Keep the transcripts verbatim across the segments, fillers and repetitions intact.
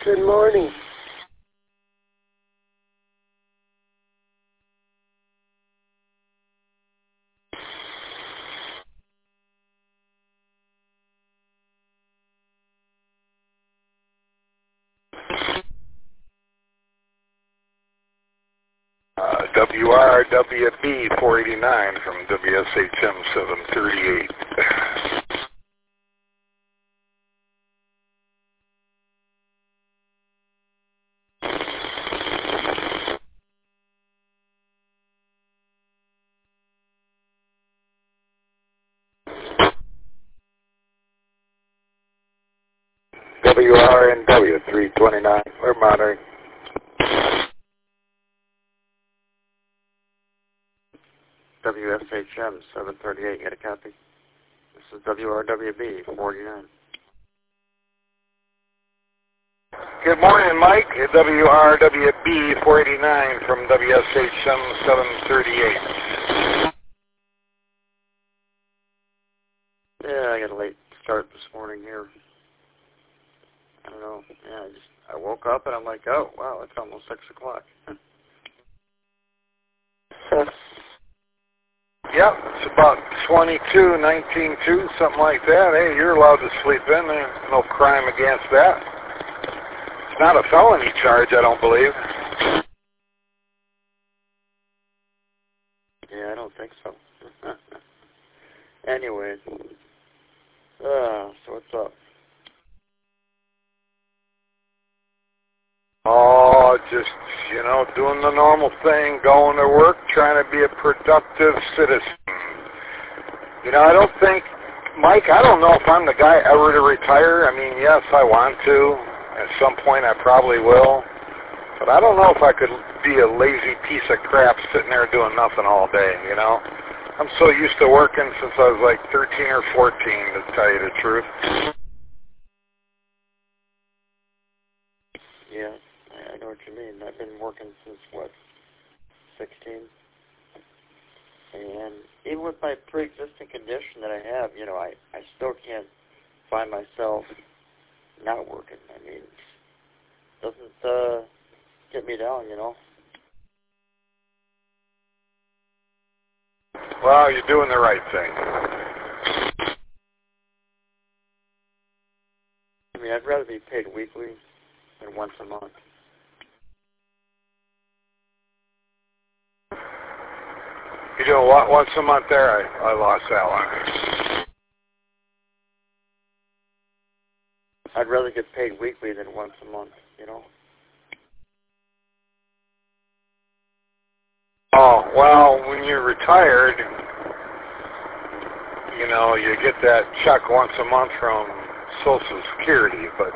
Good morning. Uh, W R W B four eighty-nine from W S H M seven thirty-eight. W R N W three twenty-nine, we're monitoring. W S H M seven thirty-eight, get a copy. This is W R W B forty-nine. Good morning, Mike. W R W B four eighty-nine from W S H M seven thirty-eight. Yeah, I got a late start this morning here. I don't know. Yeah, I just I woke up and I'm like, oh wow, it's almost six o'clock. Yep, it's about twenty-two, nineteen two, something like that. Hey, you're allowed to sleep in. There's no crime against that. It's not a felony charge, I don't believe. Yeah, I don't think so. Anyway, uh, so what's up? Oh, just, you know, doing the normal thing, going to work, trying to be a productive citizen. You know, I don't think, Mike, I don't know if I'm the guy ever to retire. I mean, yes, I want to. At some point, I probably will. But I don't know if I could be a lazy piece of crap sitting there doing nothing all day, you know? I'm so used to working since I was like thirteen or fourteen, to tell you the truth. Yeah, I know what you mean. I've been working since, what, sixteen? And even with my pre-existing condition that I have, you know, I, I still can't find myself not working. I mean, it doesn't uh, get me down, you know. Well, you're doing the right thing. I mean, I'd rather be paid weekly than once a month. You doing what once a month there? I, I lost that one. I'd rather get paid weekly than once a month, you know. Oh, well, when you're retired, you know, you get that check once a month from Social Security, but,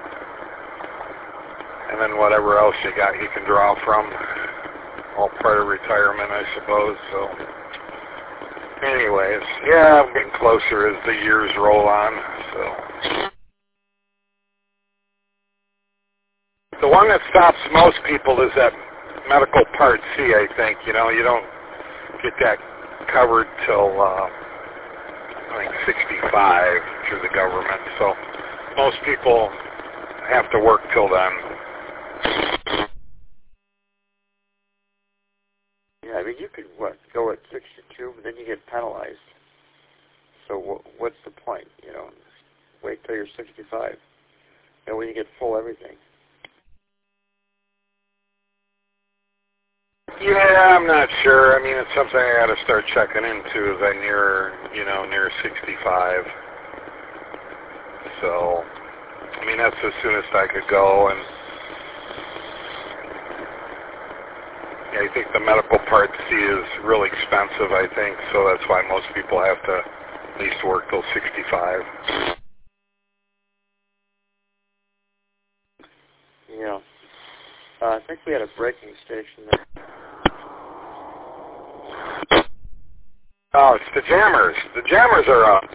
and then whatever else you got you can draw from, all part of retirement, I suppose, so. Anyways, yeah, I'm getting closer as the years roll on, so. The one that stops most people is that medical Part C, I think. You know, you don't get that covered till, uh, I think, sixty-five through the government. So most people have to work till then. Yeah, I mean, you could, what, go at sixty-two, but then you get penalized. So wh- what's the point, you know? Wait till you're sixty-five. And when you get full everything. Yeah, I'm not sure. I mean, it's something I got to start checking into as I near, you know, near sixty-five. So, I mean, that's the soonest I could go. And yeah, I think the medical Part C is really expensive, I think. So that's why most people have to at least work till sixty-five. Yeah. Uh, I think we had a braking station there. Oh, it's the jammers. The jammers are up.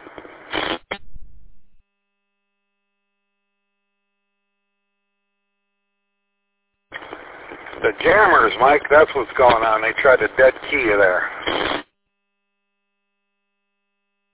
The jammers, Mike, that's what's going on. They tried to dead key you there.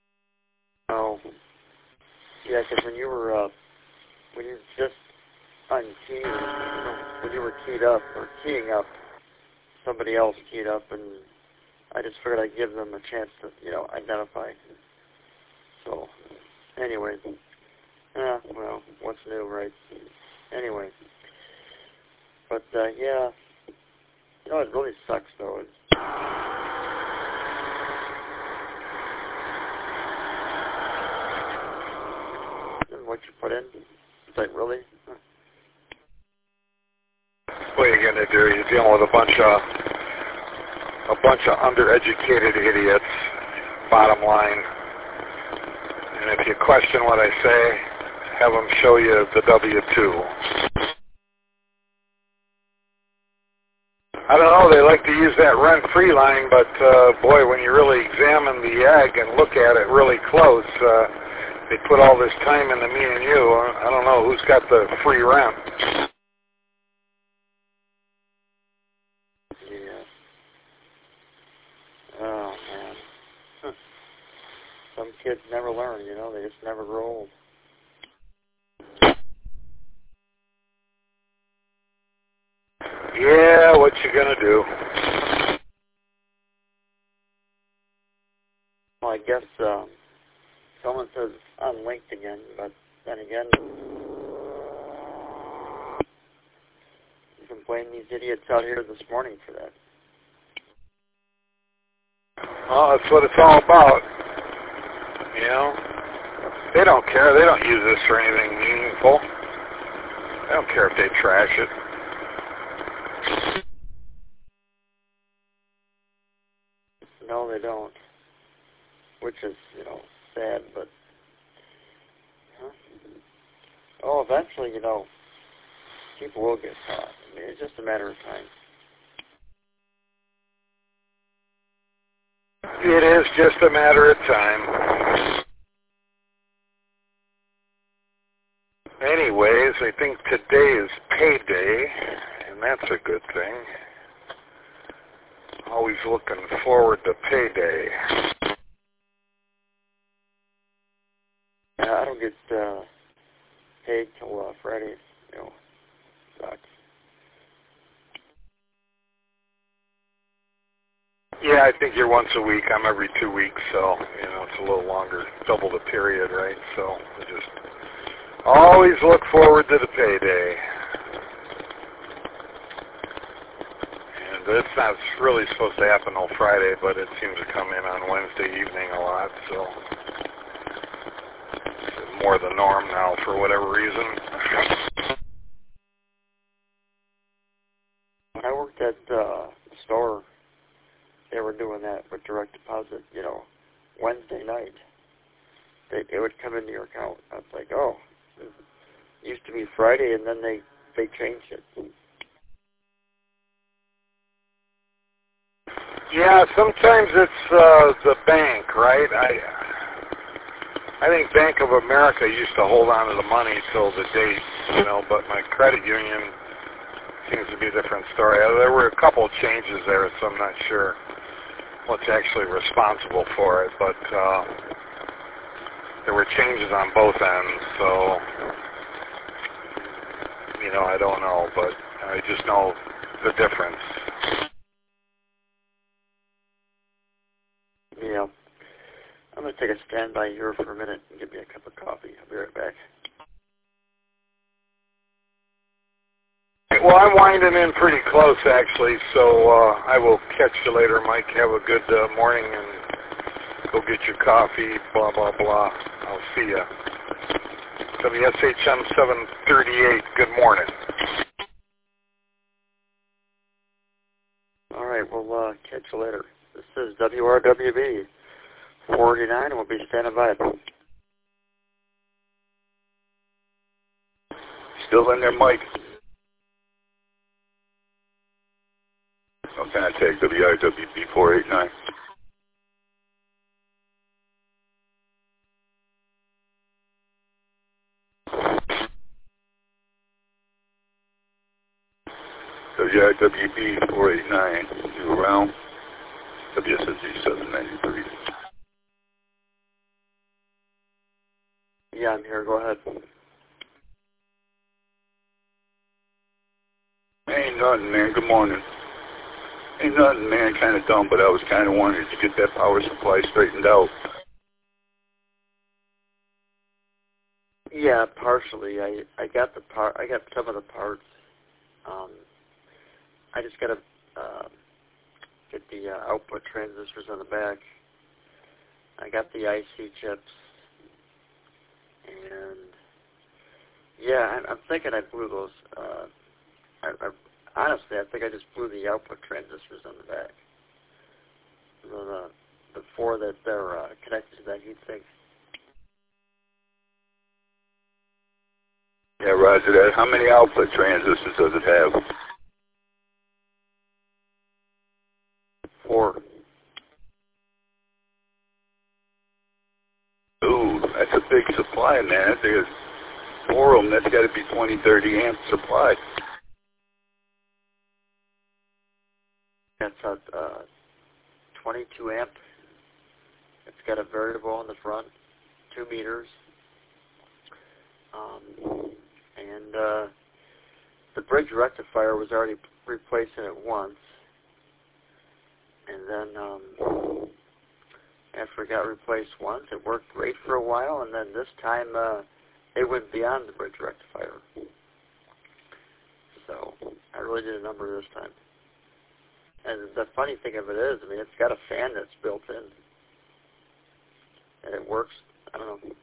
Oh. Yeah, because when you were, uh, when you just unkeying, you know, when you were keyed up, or keying up, somebody else keyed up, and I just figured I'd give them a chance to, you know, identify. So, anyway, yeah, well, what's new, right? Anyway, but, uh, yeah, you know, it really sucks, though. It's, what you put in, it's like, really? Huh. What are you going to do? You're dealing with a bunch of a bunch of undereducated idiots, bottom line. And if you question what I say, have them show you the W two. I don't know, they like to use that rent-free line, but uh, boy, when you really examine the egg and look at it really close, uh, they put all this time into me and you. I don't know who's got the free rent. Yeah. Oh, man. Huh. Some kids never learn, you know, they just never grow old. Yeah, what you gonna do? Well, I guess um, someone says unlinked again, but then again, you can blame these idiots out here this morning for that. Well, that's what it's all about. You know, they don't care. They don't use this for anything meaningful. They don't care if they trash it. No, they don't. Which is, you know, sad, but... Huh? Oh, eventually, you know, people will get caught. I mean, it's just a matter of time. It is just a matter of time. Anyways, I think today is payday, and that's a good thing. Always looking forward to payday. Yeah, I don't get uh, paid till uh, Friday, you know, sucks. Yeah, I think you're once a week. I'm every two weeks, so, you know, it's a little longer, double the period, right? So, I just always look forward to the payday. And it's not really supposed to happen on Friday, but it seems to come in on Wednesday evening a lot, so it's more the norm now for whatever reason. When I worked at uh, the store, they were doing that with direct deposit, you know, Wednesday night. They, it would come into your account. I was like, oh, it used to be Friday, and then they, they changed it. Yeah, sometimes it's uh, the bank, right? I I think Bank of America used to hold on to the money till the date, you know, but my credit union seems to be a different story. There were a couple of changes there, so I'm not sure what's actually responsible for it, but uh, there were changes on both ends, so, you know, I don't know, but I just know the difference. Yeah. I'm going to take a standby here for a minute and get me a cup of coffee. I'll be right back. Well, I'm winding in pretty close, actually, so uh, I will catch you later, Mike. Have a good uh, morning, and go get your coffee, blah, blah, blah. I'll see you. W S H M seven thirty-eight, good morning. All right, we'll uh, catch you later. This is W R W B four eighty-nine, and we'll be standing by. Still in there, Mike? Okay, I take W R W B four eighty-nine. W R W B four eighty-nine, you around? W S S G seven ninety-three. Yeah, I'm here. Go ahead. Ain't nothing, man. Good morning. Ain't nothing, man. Kind of dumb, but I was kind of wanting to get that power supply straightened out. Yeah, partially. I I got the part. I got some of the parts. Um, I just got to uh, get the uh, output transistors on the back. I got the I C chips, and yeah, I'm, I'm thinking I blew those. Uh, I, I, honestly, I think I just blew the output transistors on the back. The the, the four that they're uh, connected to that heatsink. Yeah, roger that. How many output transistors does it have? Four. Ooh, that's a big supply, man. There's four of them. That's got to be twenty, thirty amp supply. That's a uh, twenty-two amp. It's got a variable in the front, two meters. Um, and uh, the bridge rectifier was already replacing it once. And then um, after it got replaced once, it worked great for a while. And then this time, uh, it went beyond the bridge rectifier. So I really did a number this time. And the funny thing of it is, I mean, it's got a fan that's built in. And it works, I don't know.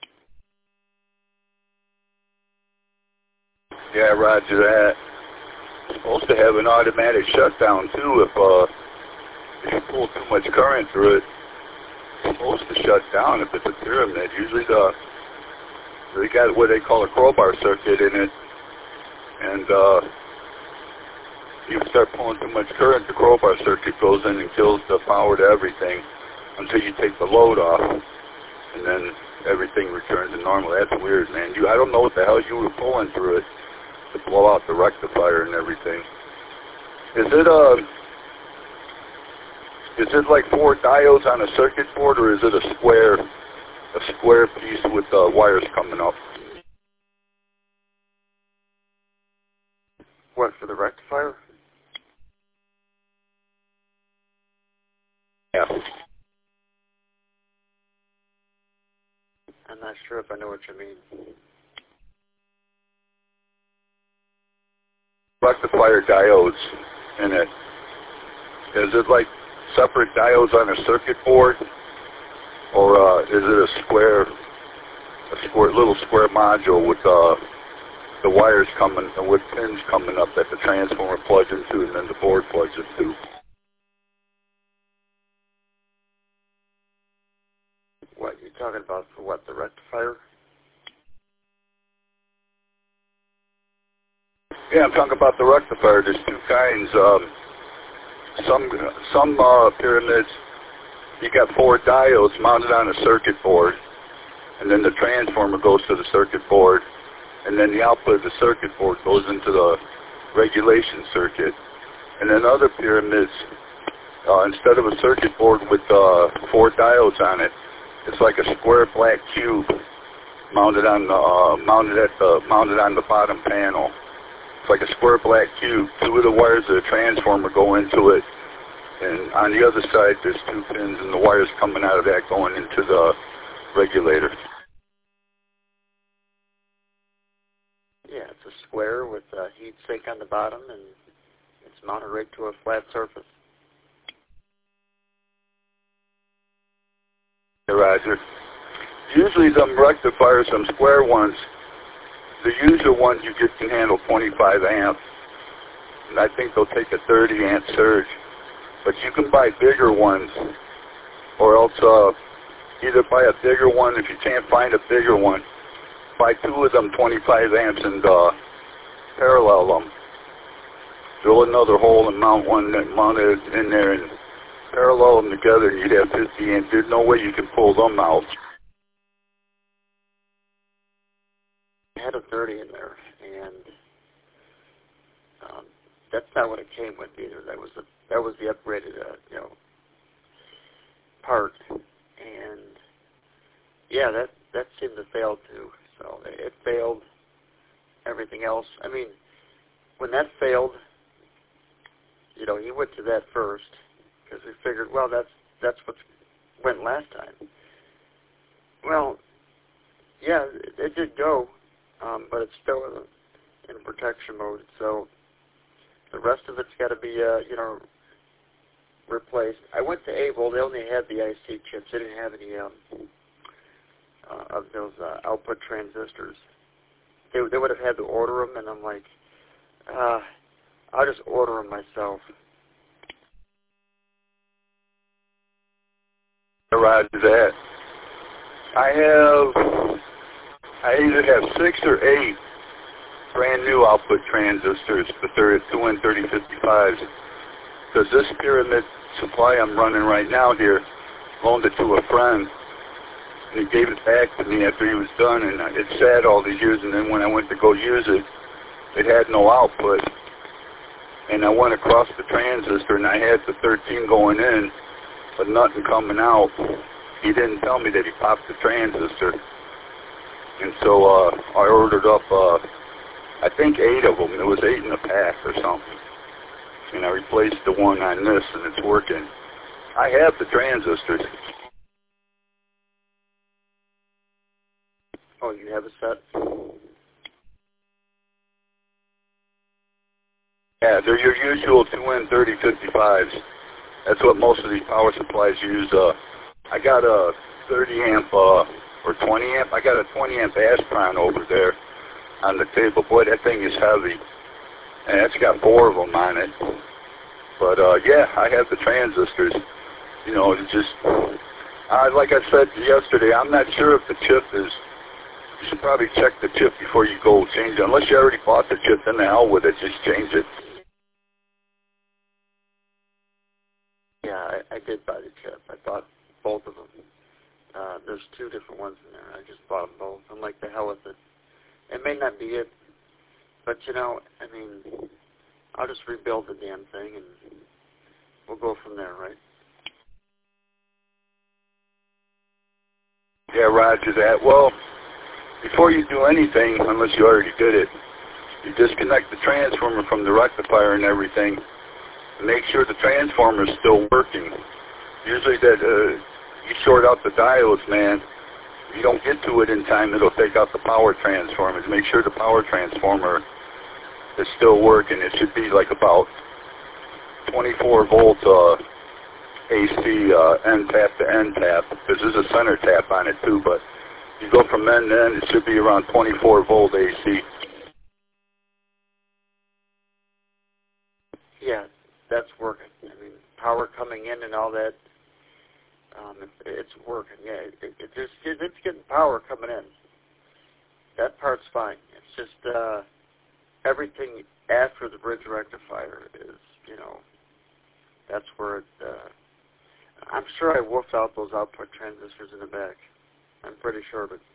Yeah, roger that. It's supposed to have an automatic shutdown, too, if, uh, if you pull too much current through it. It's supposed to shut down if it's a pyramid. Usually the, they got what they call a crowbar circuit in it. And, uh, you start pulling too much current, the crowbar circuit goes in and kills the power to everything until you take the load off, and then everything returns to normal. That's weird, man. You, I don't know what the hell you were pulling through it to blow out the rectifier and everything. Is it uh, is it like four diodes on a circuit board, or is it a square, a square piece with uh, wires coming up? What, for the rectifier? Yeah. I'm not sure if I know what you mean. Rectifier diodes in it. Is it like separate diodes on a circuit board, or uh, is it a square, a square, little square module with uh, the wires coming, with pins coming up that the transformer plugs into, and then the board plugs into? What, you talking about for what, the rectifier? Yeah, I'm talking about the rectifier. There's two kinds. Um, some some uh, pyramids, you got four diodes mounted on a circuit board, and then the transformer goes to the circuit board, and then the output of the circuit board goes into the regulation circuit. And then other pyramids, uh, instead of a circuit board with uh, four diodes on it, it's like a square black cube mounted on the uh, mounted at the mounted on the bottom panel. It's like a square black cube. Two of the wires of the transformer go into it, and on the other side there's two pins, and the wires coming out of that going into the regulator. Yeah, it's a square with a heat sink on the bottom, and it's mounted right to a flat surface. Yeah, Roger. Usually them rectifiers, some square ones, the usual ones you get can handle twenty-five amps, and I think they'll take a thirty amp surge. But you can buy bigger ones, or else uh, either buy a bigger one. If you can't find a bigger one, buy two of them twenty-five amps and uh, parallel them. Drill another hole and mount one, mount it in there and parallel them together, and you'd have fifty amps. There's no way you can pull them out. I had a thirty in there, and um, that's not what it came with either. That was the that was the upgraded, uh, you know, part, and yeah, that that seemed to fail too. So it failed. Everything else, I mean, when that failed, you know, he went to that first because we figured, well, that's that's what went last time. Well, yeah, it, it did go, um, but it's still in, in protection mode. So the rest of it's got to be, uh, you know, replaced. I went to Able. They only had the I C chips. They didn't have any um, uh, of those uh, output transistors. They, they would have had to order them, and I'm like, uh, I'll just order them myself. Roger that. I have, I either have six or eight brand new output transistors, but they're at two N thirty fifty-fives. Because this pyramid supply I'm running right now here, loaned it to a friend, and he gave it back to me after he was done, and it sat all these years, and then when I went to go use it, it had no output. And I went across the transistor, and I had the thirteen going in, but nothing coming out. He didn't tell me that he popped the transistor. And so uh, I ordered up, uh, I think eight of them. It was eight in a pack or something. And I replaced the one on this, and it's working. I have the transistors. Oh, you have a set? Yeah, they're your usual two N thirty fifty-fives. That's what most of these power supplies use. Uh, I got a thirty amp uh, or twenty amp. I got a twenty amp Astron over there on the table. Boy, that thing is heavy. And it's got four of them on it. But, uh, yeah, I have the transistors. You know, it's just, uh, like I said yesterday, I'm not sure if the chip is, you should probably check the chip before you go change it. Unless you already bought the chip, then the hell with it, just change it. Yeah, I, I did buy the chip. I bought both of them. Uh, there's two different ones in there. I just bought them both. I'm like, the hell with it. It may not be it, but, you know, I mean, I'll just rebuild the damn thing, and we'll go from there, right? Yeah, roger that. Well, before you do anything, unless you already did it, you disconnect the transformer from the rectifier and everything. Make sure the transformer is still working. Usually that uh, you short out the diodes, man. If you don't get to it in time, it'll take out the power transformers. Make sure the power transformer is still working. It should be like about twenty-four volt uh, A C uh, end tap to end tap. Because there's a center tap on it too, but you go from end to end, it should be around twenty-four volt A C. Yeah, that's working. I mean, power coming in and all that, um, it, it's working. Yeah, it, it, it just, it, it's getting power coming in. That part's fine. It's just uh, everything after the bridge rectifier is, you know, that's where it, uh, I'm sure I wolfed out those output transistors in the back. I'm pretty sure of it.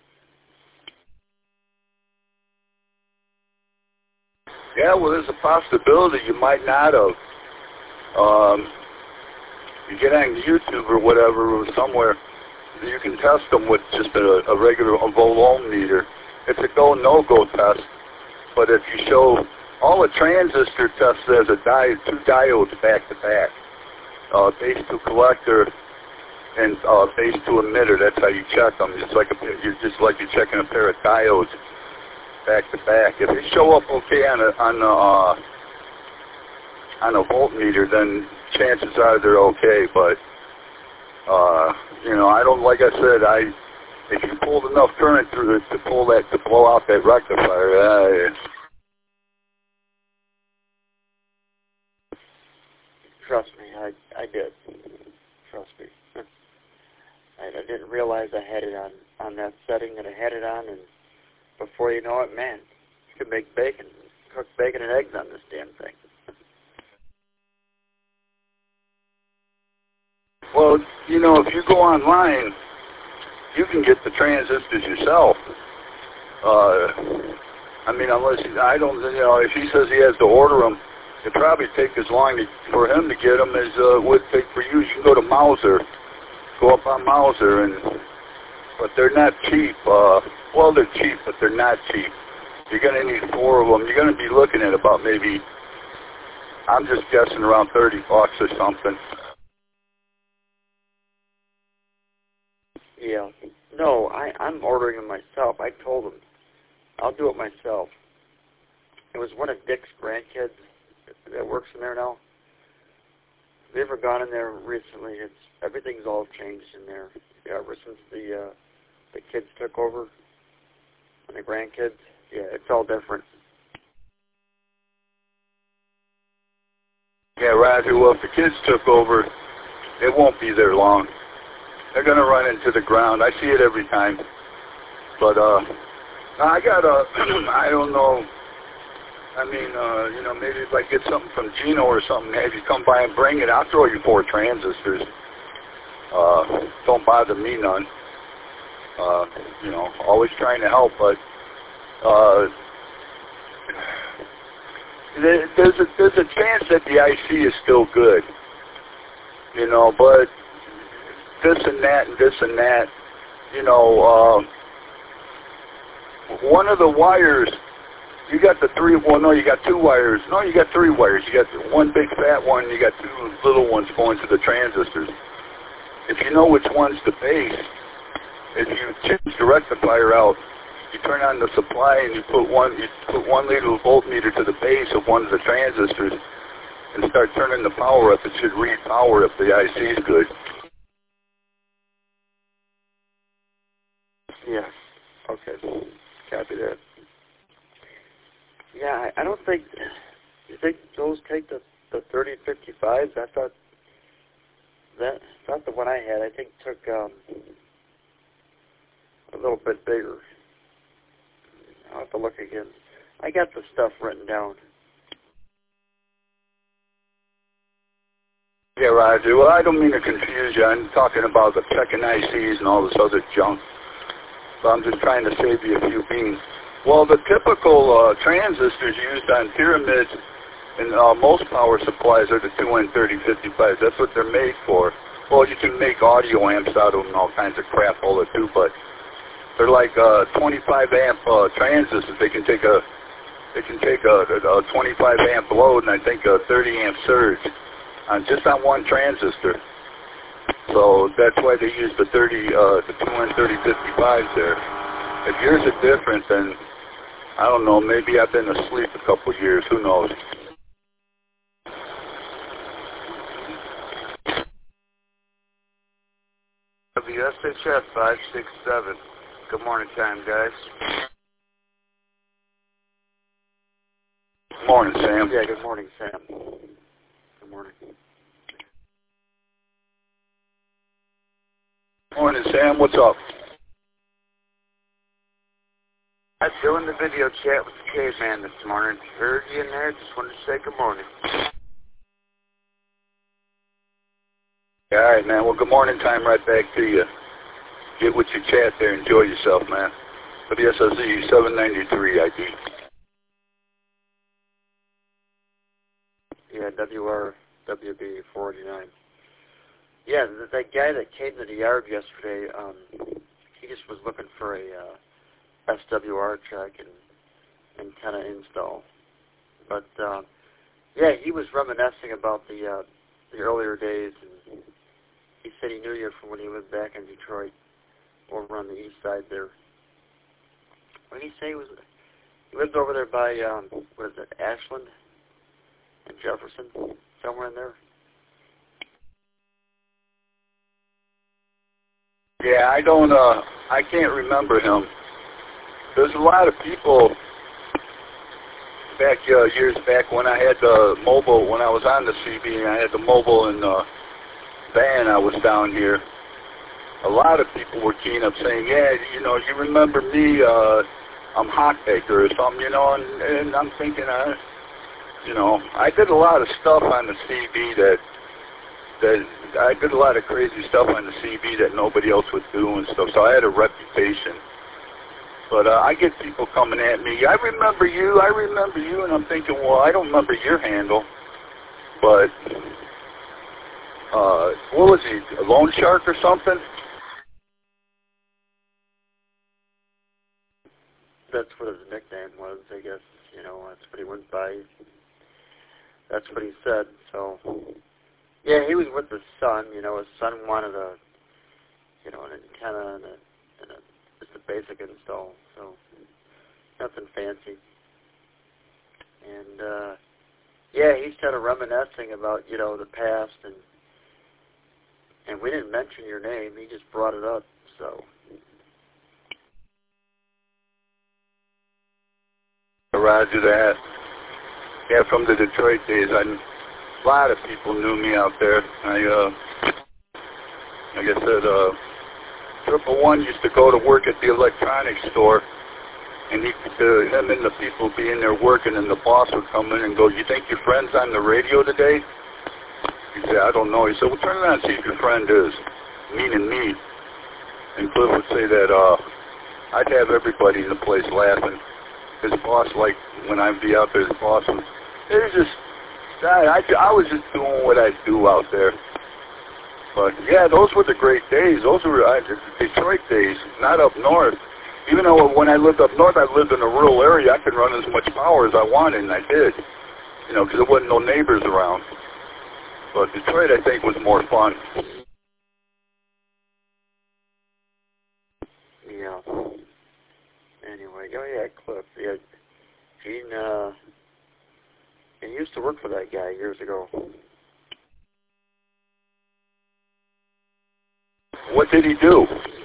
Yeah, well, there's a possibility you might not have. Um, you get on YouTube or whatever, or somewhere, you can test them with just a, a regular a volt ohm meter. It's a go, no-go test. But if you show all a transistor test as a diode, two diodes back-to-back, uh, base to collector and uh, base to emitter. That's how you check them. It's like a, you're just like you're checking a pair of diodes back-to-back. If they show up okay on a on a uh, on a voltmeter, then chances are they're okay. But uh, you know, I don't. Like I said, I if you pulled enough current through it to pull that to blow out that rectifier, uh, trust me, I I did. Trust me. I, I didn't realize I had it on on that setting that I had it on, and before you know it, man, you can make bacon, cook bacon and eggs on this damn thing. Well, you know, if you go online, you can get the transistors yourself. Uh, I mean, unless he, I don't, you know, if he says he has to order them, it probably take as long to, for him to get them as uh, it would take for you. You can go to Mauser, go up on Mauser, and but they're not cheap. Uh, well, they're cheap, but they're not cheap. You're going to need four of them. You're going to be looking at about maybe, I'm just guessing around thirty bucks or something. Yeah. No, I, I'm ordering them myself. I told him I'll do it myself. It was one of Dick's grandkids that works in there now. Have you ever gone in there recently? It's everything's all changed in there. Yeah, ever since the uh, the kids took over and the grandkids. Yeah, it's all different. Yeah, Roger. Well, if the kids took over, it won't be there long. They're going to run into the ground. I see it every time. But uh, I got a, I don't know, I mean, uh, you know, maybe if I get something from Gino or something, have you come by and bring it, I'll throw you four transistors. Uh, don't bother me none. Uh, you know, always trying to help, but uh, there, there's, a, there's a chance that the I C is still good. You know, but this and that and this and that, you know, uh, one of the wires, you got the three, well, no, you got two wires. No, you got three wires. You got one big fat one, you got two little ones going to the transistors. If you know which one's the base, if you change the rectifier out, you turn on the supply and you put one, you put one little voltmeter to the base of one of the transistors and start turning the power up. It should read power if the I C is good. Yeah. Okay. Copy that. Yeah, I, I don't think. You think those take the the thirty fifty-fives? I thought that. I thought the one I had, I think, took um, a little bit bigger. I'll have to look again. I got the stuff written down. Yeah, Roger. Well, I don't mean to confuse you. I'm talking about the checking I Cs and all this other junk. So I'm just trying to save you a few beans. Well, the typical uh, transistors used on pyramids and uh, most power supplies are the two N thirty fifty-fives. That's what they're made for. Well, you can make audio amps out of them and all kinds of crap all too, but they're like uh, twenty-five amp uh, transistors. They can take a they can take a, a twenty-five amp load and I think a thirty amp surge on just on one transistor. So that's why they use the thirty, uh, the two N thirty fifty-fives there. If yours are different, then I don't know. Maybe I've been asleep a couple of years. Who knows? W S H F five six seven. Good morning time, guys. Morning, Sam. Yeah, good morning, Sam. Good morning. Morning, Sam. What's up? I'm doing the video chat with the caveman this morning. Heard you in there. Just wanted to say good morning. All right, man. Well, good morning time right back to you. Get with your chat there. Enjoy yourself, man. W S S E seven ninety-three I D. Yeah, W R W B four eighty-nine. Yeah, that, that guy that came to the yard yesterday, um, he just was looking for a uh, S W R check and antenna install. But uh, yeah, he was reminiscing about the uh, the earlier days, and he said he knew you from when he lived back in Detroit, over on the east side there. What did he say? He was he lived over there by um, what is it, Ashland and Jefferson, somewhere in there. Yeah, I don't, uh, I can't remember him. There's a lot of people back, uh, years back when I had the mobile, when I was on the C B and I had the mobile and uh, van, I was down here. A lot of people were keen up saying, yeah, you know, you remember me, uh, I'm Hawkbaker or something, you know, and, and I'm thinking, uh, you know, I did a lot of stuff on the C B that, that I did a lot of crazy stuff on the C B that nobody else would do and stuff, so I had a reputation. But uh, I get people coming at me, I remember you, I remember you, and I'm thinking, well, I don't remember your handle, but, uh, what was he, a loan shark or something? That's that's what his nickname was, I guess. You know, that's what he went by. That's what he said. So, yeah, he was with his son. You know, his son wanted a, you know, an antenna and a, and a just a basic install. So, nothing fancy. And, uh, yeah, he started reminiscing about, you know, the past, and and we didn't mention your name. He just brought it up, so. Roger that. Yeah, from the Detroit days, I, a lot of people knew me out there. I, uh, like I said, uh, Triple One used to go to work at the electronics store, and he, uh, him and the people be in there working, and the boss would come in and go, "You think your friend's on the radio today?" He'd say, "I don't know." He said, "Well, turn around and see if your friend is," meaning me. And Cliff would say that uh, I'd have everybody in the place laughing. His boss, like, when I'd be out there, his boss was, it was just, I, I, I was just doing what I do out there. But, yeah, those were the great days. Those were uh, the Detroit days, not up north. Even though when I lived up north, I lived in a rural area, I could run as much power as I wanted, and I did. You know, because there wasn't no neighbors around. But Detroit, I think, was more fun. Yeah. Anyway, oh yeah, Cliff. Yeah, Gene, uh, he used to work for that guy years ago. What did he do?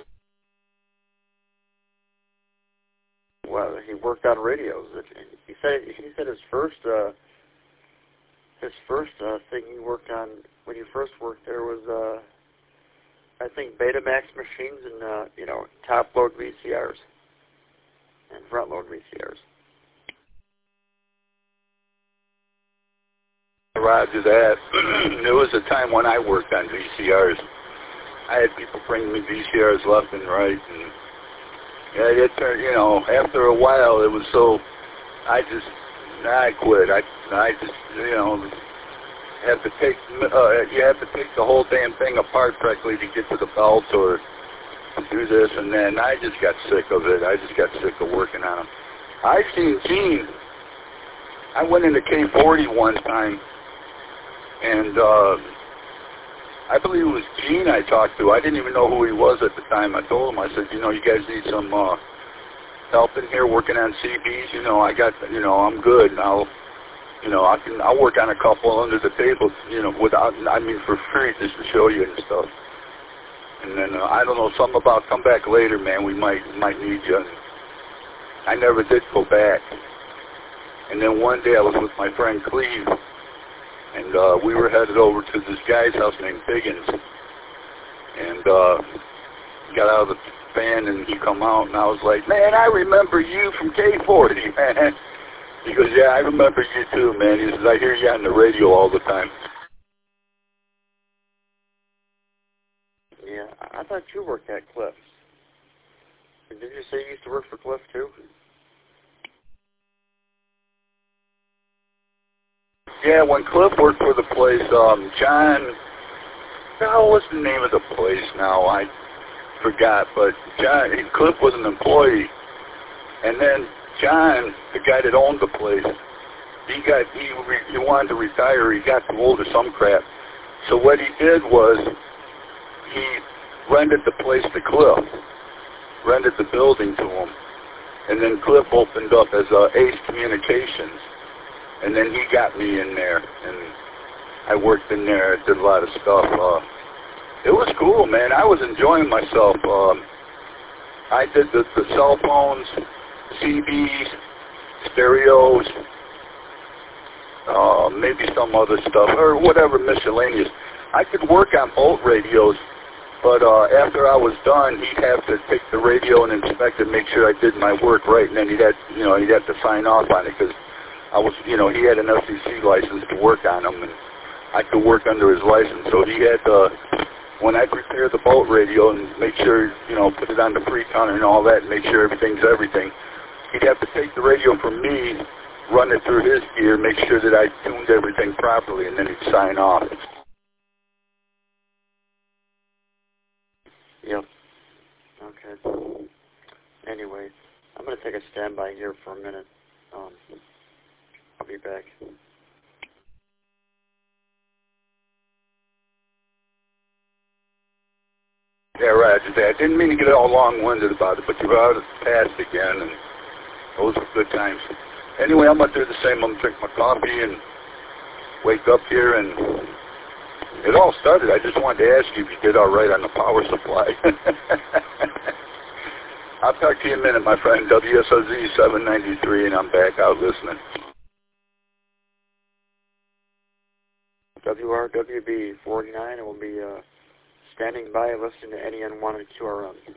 Well, he worked on radios. He said he said his first uh, his first uh, thing he worked on when he first worked there was uh, I think Betamax machines and uh, you know, top load V C Rs. And front load V C Rs. Roger that. There was a time when I worked on V C Rs. I had people bring me V C Rs left and right, and yeah, it turned, you know, after a while it was so, I just, I quit. I, I just, you know, had to take, uh, you have to take the whole damn thing apart practically to get to the belt or do this and then. I just got sick of it. I just got sick of working on them. I seen Gene. I went into K forty one time, and uh, I believe it was Gene I talked to. I didn't even know who he was at the time. I told him, I said, you know, you guys need some uh, help in here working on C Bs. You know, I got, you know, I'm good. And I'll, you know, I can, I'll work on a couple under the table, you know, without, I mean, for free, just to show you and stuff. And then, uh, I don't know, something about come back later, man, we might might need you. I never did go back. And then one day I was with my friend Cleve, and uh, we were headed over to this guy's house named Biggins. And uh, got out of the van, and he come out, and I was like, man, I remember you from K forty, man. He goes, yeah, I remember you too, man. He says, I hear you on the radio all the time. Yeah, I thought you worked at Cliff's. Did you say you used to work for Cliff too? Yeah, when Cliff worked for the place, um, John, oh, what's the name of the place now? I forgot, but John, Cliff was an employee, and then John, the guy that owned the place, he got he he wanted to retire. He got too old or some crap. So what he did was he rented the place to Cliff, rented the building to him, and then Cliff opened up as uh, Ace Communications, and then he got me in there, and I worked in there, did a lot of stuff. Uh, it was cool, man. I was enjoying myself. Um, I did the, the cell phones, C Bs, stereos, uh, maybe some other stuff, or whatever miscellaneous. I could work on boat radios, but uh, after I was done, he'd have to take the radio and inspect it, make sure I did my work right, and then he'd have, you know, he'd have to sign off on it, because I was, you know, he had an F C C license to work on them, and I could work under his license. So he had, uh, when I prepared the boat radio and make sure, you know, put it on the pre-counter and all that, and make sure everything's everything, he'd have to take the radio from me, run it through his gear, make sure that I tuned everything properly, and then he'd sign off. Yep. Okay. Anyway, I'm going to take a standby here for a minute. Um, I'll be back. Yeah, Roger that. I didn't mean to get all long-winded about it, but you brought it past again, and those were good times. Anyway, I'm going to do the same. I'm going to drink my coffee and wake up here, and it all started. I just wanted to ask you if you did all right on the power supply. I'll talk to you in a minute, my friend. W S O Z seven ninety-three, and I'm back out listening. W R W B forty-nine, and we'll be uh, standing by listening to N E N one and Q R M.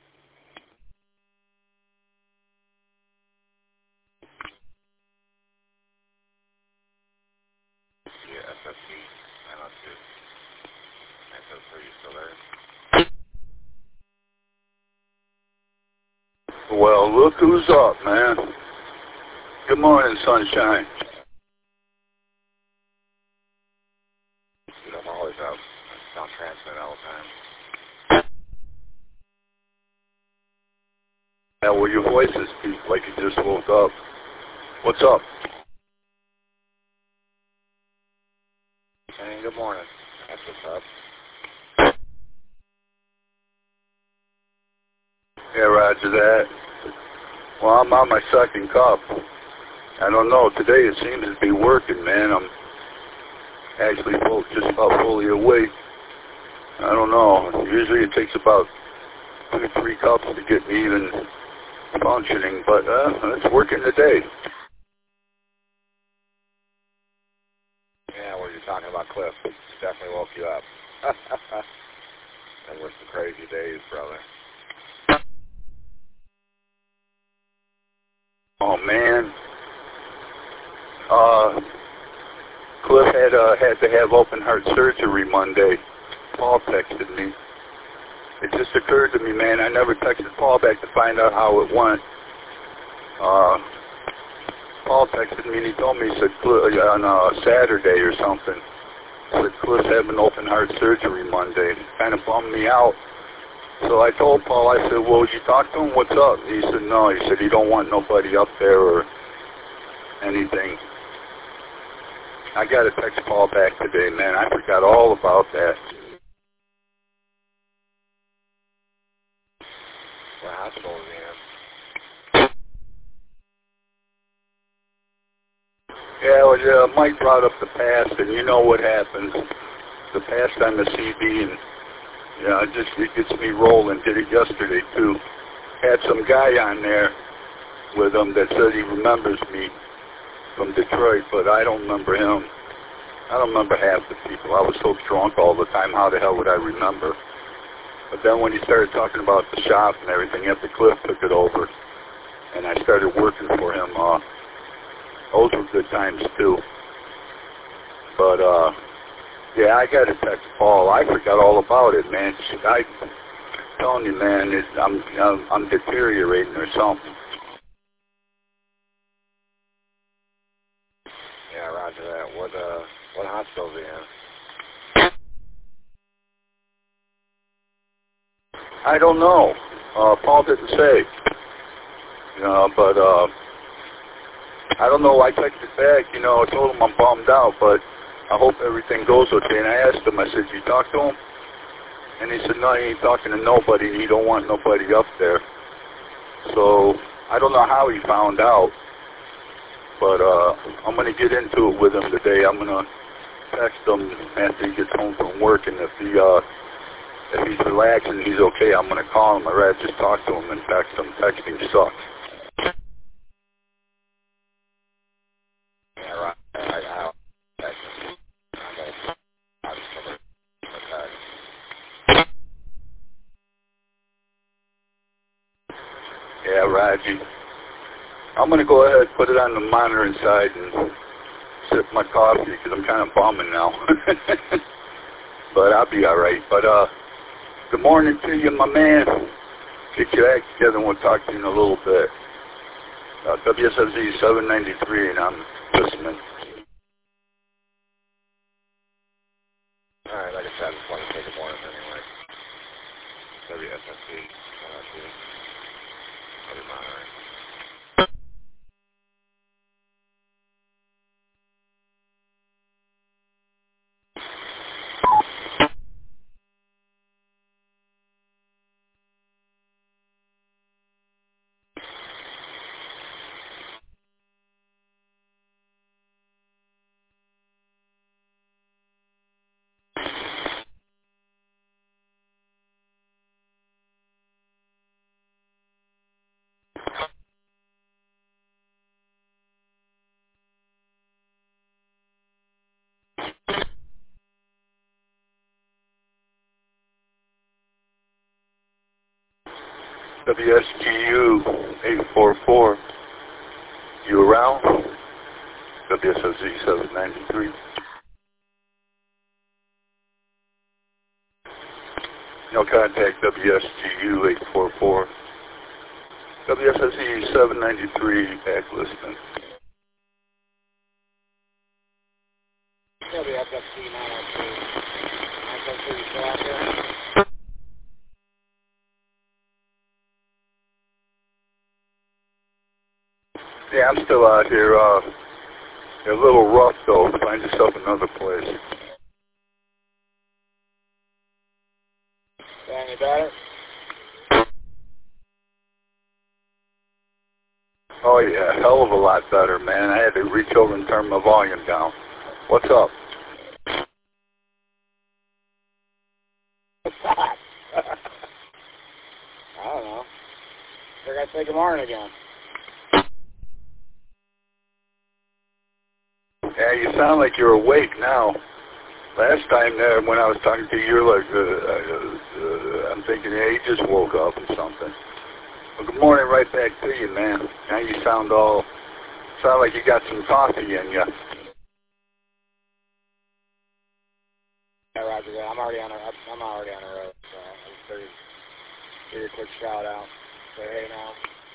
Yeah, S S C, nine oh two. S S C, you still there? Well, look who's up, man. Good morning, sunshine. I'm always out. I don't transmit all the time. Yeah, well, your voice is deep, like you just woke up. What's up? Saying good morning. That's what's up. Yeah, Roger that. Well, I'm on my second cup. I don't know. Today it seems to be working, man. I'm actually full, just about fully awake. I don't know. Usually it takes about two or three cups to get me even functioning, but uh, it's working today. Yeah, well, you're talking about Cliff. Definitely woke you up. They were some crazy days, brother. Oh man, uh, Cliff had uh, had to have open heart surgery Monday. Paul texted me. It just occurred to me, man. I never texted Paul back to find out how it went. Uh, Paul texted me and he told me he said Cliff, on uh, Saturday or something. Said Cliff's having open heart surgery Monday. Kind of bummed me out. So I told Paul, I said, well, you talk to him? What's up? He said, no. He said he don't want nobody up there or anything. I got to text Paul back today, man. I forgot all about that. What hospital is he in? Yeah, well, yeah, Mike brought up the past, and you know what happens. The past on the C D, and yeah, it just it gets me rolling. Did it yesterday, too. Had some guy on there with him that said he remembers me from Detroit, but I don't remember him. I don't remember half the people. I was so drunk all the time. How the hell would I remember? But then when he started talking about the shop and everything, after Cliff took it over, and I started working for him, uh, those were good times, too. But, uh, yeah, I got to text Paul. I forgot all about it, man. I'm telling you, man, it, I'm, I'm I'm deteriorating or something. Yeah, roger that. What, uh, what hospital is he in? I don't know. Uh, Paul didn't say. You know, but, uh, I don't know. I texted back, you know, I told him I'm bummed out, but I hope everything goes okay. And I asked him, I said, you talk to him? And he said, no, he ain't talking to nobody, and he don't want nobody up there. So I don't know how he found out, but uh, I'm going to get into it with him today. I'm going to text him after he gets home from work, and if he uh, if he's relaxed and he's okay, I'm going to call him. I'd rather just talk to him and text him. Texting sucks. Yeah, right. I, I, I, Yeah, Raji. I'm going to go ahead and put it on the monitor inside and sip my coffee because I'm kind of bumming now. But I'll be all right. But uh, good morning to you, my man. Get your act together and we'll talk to you in a little bit. Uh, W S O Z seven ninety-three, and I'm listening. all right, like I said, I just want to take a morning anyway. W S S C. W S G U eight four four. You around? W S S Z seven ninety-three. No contact W S G U eight four four. W S S Z seven ninety-three, back listing. W S S Z nine oh three. nine oh three, you still out there? Yeah, I'm still out here. Uh, you're a little rough, though. Find yourself another place. Any better? Oh, yeah, hell of a lot better, man. I had to reach over and turn my volume down. What's up? What's that? I don't know. We're going to say good morning again. Yeah, you sound like you're awake now. Last time there, when I was talking to you, you're like, uh, uh, uh, I'm thinking, yeah, you just woke up or something. Well, good morning right back to you, man. Now you sound all, sound like you got some coffee in you. Yeah, Roger that. I'm already on the, I'm already on the road, so I just figured, give you a quick shout out. Say hey now.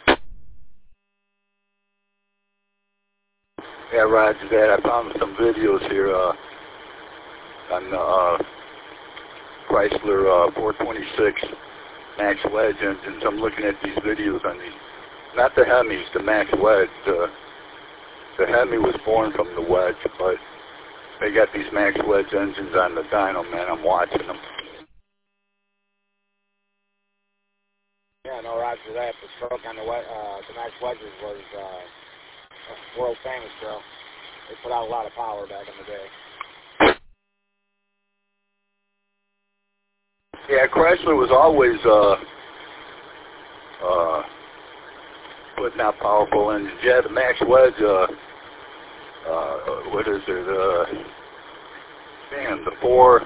Yeah, Roger that. I found some videos here uh, on the uh, Chrysler uh, four twenty-six Max Wedge engines. I'm looking at these videos on these, not the Hemis, the Max Wedge. Uh, the Hemi was born from the Wedge, but they got these Max Wedge engines on the dyno, man. I'm watching them. Yeah, no, Roger that. The stroke on the, uh, the Max Wedges was uh, world famous, bro. They put out a lot of power back in the day. Yeah, Chrysler was always uh, uh, putting out powerful engines. Yeah, the Max Wedge, uh, uh, what is it? Uh, man, the four,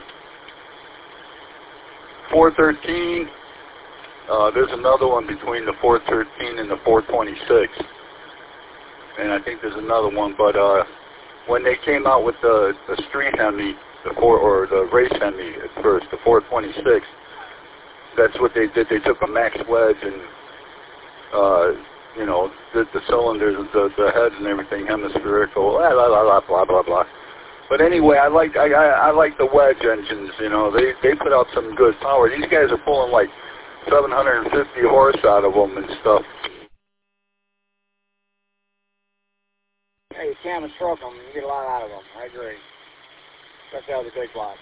four thirteen. Uh, there's another one between the four thirteen and the four twenty-six. And I think there's another one, but uh, when they came out with the, the street Hemi, the four, or the race Hemi at first, the four twenty-six, that's what they did. They took a Max Wedge and, uh, you know, did the cylinders, the, the heads and everything hemispherical, blah, blah, blah, blah, blah, blah. But anyway, I like I, I, I like the Wedge engines, you know. They, they put out some good power. These guys are pulling like seven hundred fifty horse out of them and stuff. Hey, you can't stroke them. You get a lot out of them. I agree. Especially out of the big blocks.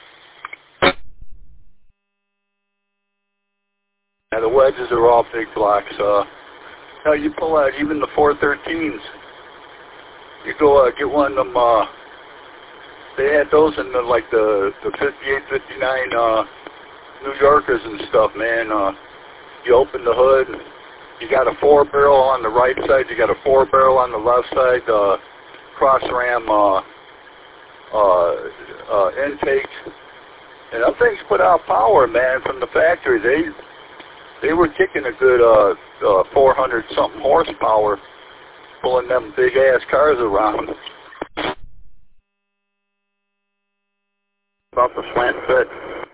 Yeah, the Wedges are all big blocks. Uh, now you pull out even the four thirteens. You go uh, get one of them. Uh, they had those in the like the the fifty-eight, fifty-nine uh, New Yorkers and stuff, man. Uh, you open the hood. You got a four barrel on the right side. You got a four barrel on the left side. Uh, cross ram uh, uh, uh, intakes, and them things put out power, man, from the factory. They they were kicking a good uh, uh, four hundred something horsepower, pulling them big ass cars around. About the slant fit.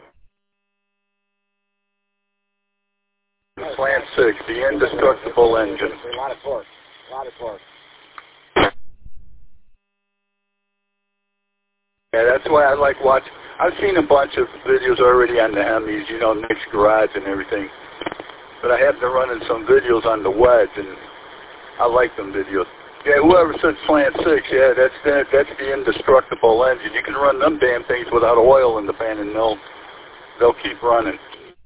The slant six, the indestructible engine. A lot of torque. A lot of torque. Yeah, that's why I like watching. I've seen a bunch of videos already on the Hemis, you know, Nick's Garage and everything. but I have been running some videos on the wedge, and I like them videos. Yeah, whoever said slant six, yeah, that's the, that's the indestructible engine. You can run them damn things without oil in the pan, and they'll they'll keep running.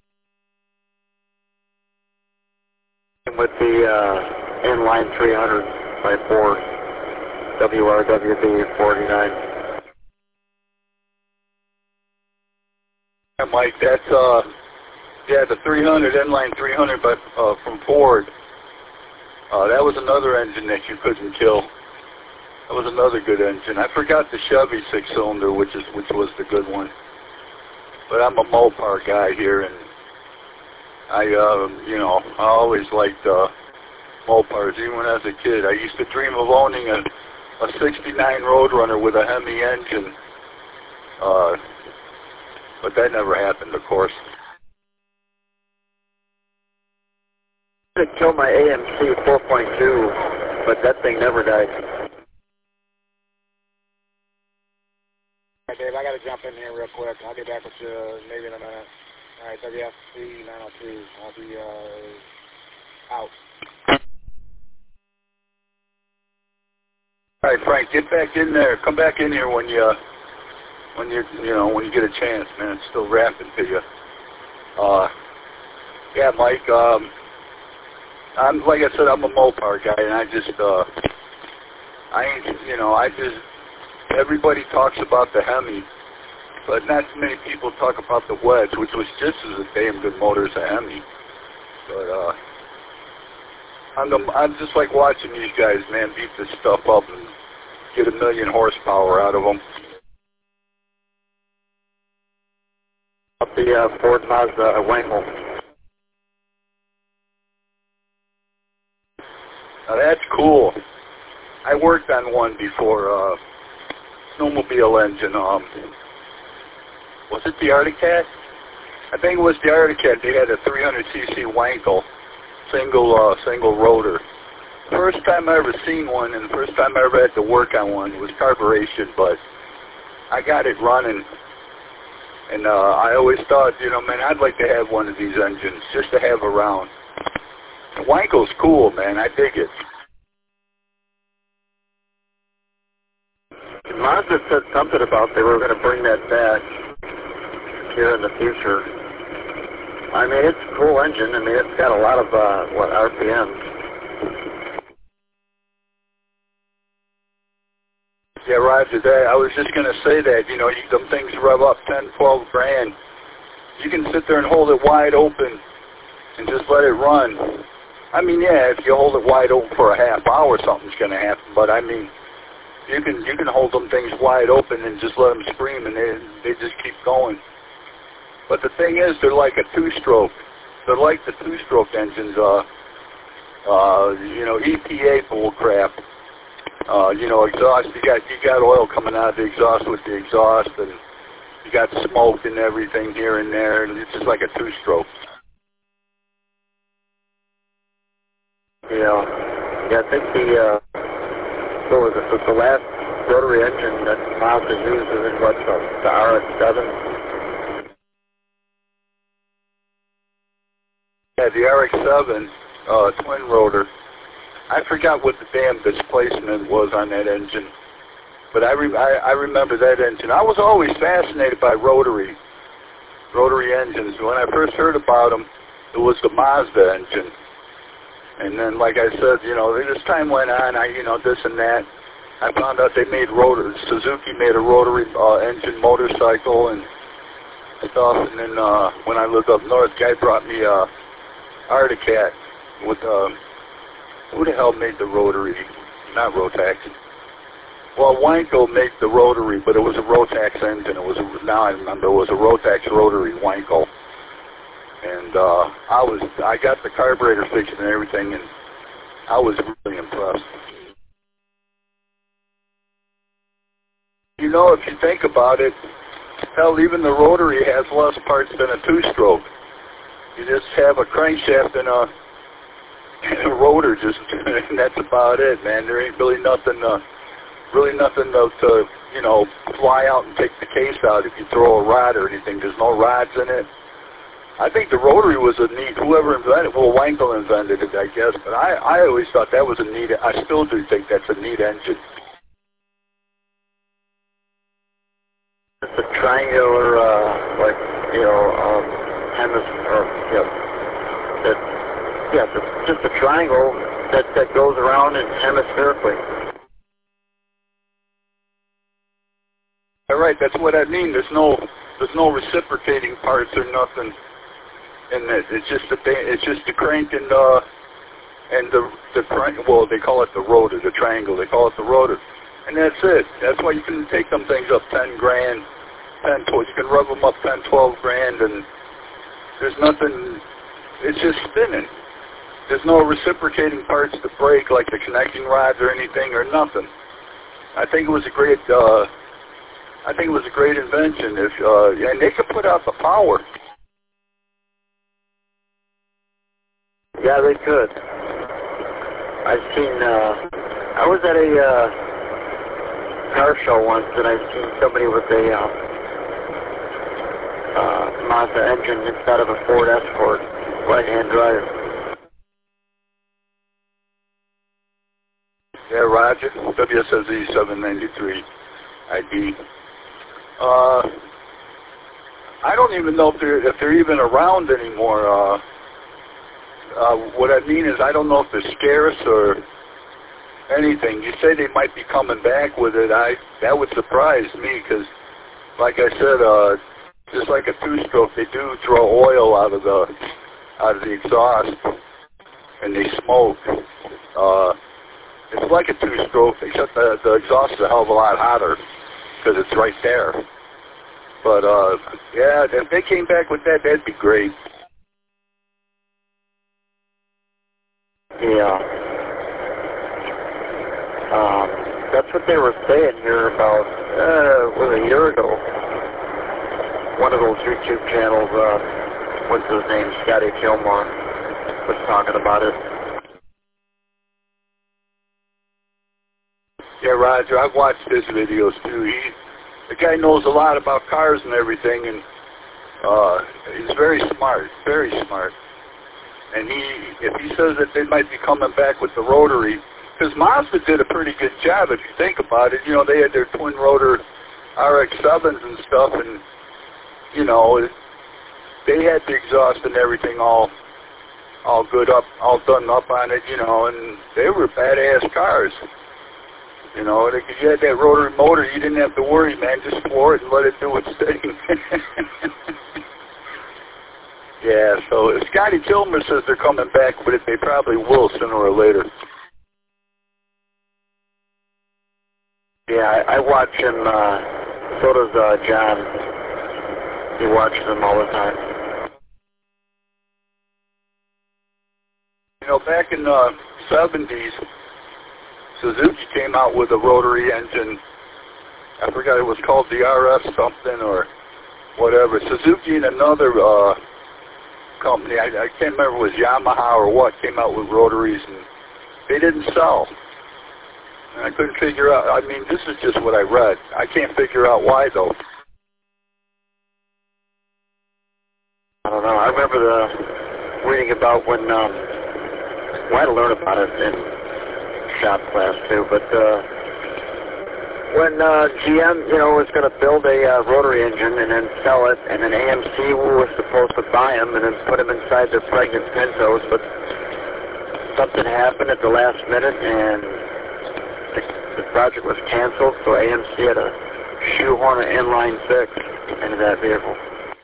With the uh, inline three hundred by four W R W B forty-nine. Yeah, Mike, that's uh, yeah, the three hundred inline three hundred by uh, from Ford. Uh, that was another engine that you couldn't kill. That was another good engine. I forgot the Chevy six-cylinder, which is which was the good one. But I'm a Mopar guy here, and I, uh, you know, I always liked uh, Mopars, even when I was a kid. I used to dream of owning a, a sixty-nine Roadrunner with a Hemi engine, uh, but that never happened, of course. I killed my A M C four point two, but that thing never died. All right, Dave, I got to jump in here real quick. I'll get back with you maybe in a minute. All right, W F C nine oh two. I'll be uh, out. All right, Frank, get back in there. Come back in here when you, uh, when you, you know, when you get a chance, man. It's still rapping to you. Uh, yeah, Mike. Um, I'm like I said, I'm a Mopar guy, and I just, uh, I ain't, you know, I just. Everybody talks about the Hemi, but not many people talk about the Wedge, which was just as a damn good motor as a Hemi. But uh, I'm, the, I'm just like watching these guys, man, beat this stuff up and get a million horsepower out of them. Up the uh, Ford Mazda Wankel. Now that's cool. I worked on one before. Uh, snowmobile engine. Um, was it the Arctic Cat? I think it was the Arctic Cat. They had a three hundred c c Wankel, single uh, single rotor. First time I ever seen one, and the first time I ever had to work on one was carburation. But I got it running, and uh, I always thought, you know, man, I'd like to have one of these engines just to have around. The Wankel's cool, man. I dig it. Mazda said something about they were going to bring that back here in the future. I mean, it's a cool engine. I mean, it's got a lot of, uh, what, R P Ms. Yeah, Roger that. I was just going to say that, you know, you, them things rev up ten, twelve grand. You can sit there and hold it wide open and just let it run. I mean, yeah, if you hold it wide open for a half hour, something's going to happen. But, I mean, You can you can hold them things wide open and just let them scream, and they they just keep going. But the thing is, they're like a two-stroke. They're like the two-stroke engines. Uh, uh, you know, E P A bull crap. Uh, you know, exhaust. You got you got oil coming out of the exhaust with the exhaust, and you got smoke and everything here and there, and it's just like a two-stroke. Yeah, yeah. I think the. Uh So was it was the last rotary engine that Mazda used is what, the, the R X seven? Yeah, the R X seven uh, twin rotor. I forgot what the damn displacement was on that engine, but I, re I I remember that engine. I was always fascinated by rotary rotary engines. When I first heard about them, it was the Mazda engine. And then, like I said, you know, as time went on, I, you know, this and that, I found out they made rotors. Suzuki made a rotary uh, engine motorcycle and stuff. And then uh, when I lived up north, guy brought me a Arctic Cat with, uh, who the hell made the rotary? Not Rotax. Well, Wankel made the rotary, but it was a Rotax engine. It was a, now I remember it was a Rotax rotary Wankel. And uh, I was, I got the carburetor fixed and everything, and I was really impressed. You know, if you think about it, hell, even the rotary has less parts than a two-stroke. You just have a crankshaft and a, and a rotor, just, and that's about it, man. There ain't really nothing, uh, really nothing to, to, you know, fly out and take the case out if you throw a rod or anything. There's no rods in it. I think the rotary was a neat, whoever invented, well, Wankel invented it, I guess, but I, I always thought that was a neat, I still do think that's a neat engine. It's a triangular, uh, like, you know, um, hemisphere, yeah, that, yeah, it's just a triangle that, that goes around and hemispherically. All right, that's what I mean. There's no, there's no reciprocating parts or nothing in it. It's just the, it's just the crank and uh, and the the crank. Well, they call it the rotor, the triangle. They call it the rotor, and that's it. That's why you can take them things up ten grand, ten, twelve. You can rub them up ten, twelve grand, and there's nothing. It's just spinning. There's no reciprocating parts to break, like the connecting rods or anything, or nothing. I think it was a great. Uh, I think it was a great invention. If uh, and they could put out the power. Yeah, they could. I've seen. Uh, I was at a uh, car show once, and I've seen somebody with a uh, uh, Mazda engine inside of a Ford Escort, right-hand drive. Yeah, Roger. W S S E seven ninety-three I D. Uh, I don't even know if they're if they're even around anymore. Uh, uh, what I mean is, I don't know if they're scarce or anything. You say they might be coming back with it. I that would surprise me because, like I said, uh, just like a two-stroke, they do draw oil out of the out of the exhaust, and they smoke. Uh, it's like a two-stroke, except the, the exhaust is a hell of a lot hotter because it's right there. But, uh, yeah, if they came back with that, that'd be great. Yeah. Um, that's what they were saying here about, uh, was a year ago. One of those YouTube channels, uh, what's his name, Scotty Kilmore, was talking about it. Yeah, Roger, I've watched his videos too. He, the guy knows a lot about cars and everything, and uh, he's very smart, very smart. And he, if he says that they might be coming back with the rotary, because Mazda did a pretty good job if you think about it. You know, they had their twin rotor R X sevens and stuff, and you know, they had the exhaust and everything all, all good up, all done up on it. You know, and they were badass cars. You know, because you had that rotary motor, you didn't have to worry, man. Just floor it and let it do its thing. Yeah, so if Scotty Kilmer says they're coming back with it, they probably will sooner or later. Yeah, I, I watch him, uh, so does uh, John. He watches them all the time. You know, back in the seventies, Suzuki came out with a rotary engine. I forgot it was called the R F something or whatever. Suzuki and another uh, company, I, I can't remember if it was Yamaha or what, came out with rotaries, and they didn't sell. And I couldn't figure out, I mean, this is just what I read. I can't figure out why, though. I don't know. I remember the reading about when, um, well, I had to learn about it in shop class, too, but, uh, when uh, G M, you know, was going to build a uh, rotary engine and then sell it, and then A M C was supposed to buy them and then put them inside their pregnant Pintos, but something happened at the last minute and the, the project was canceled, so A M C had to shoehorn an inline six into that vehicle.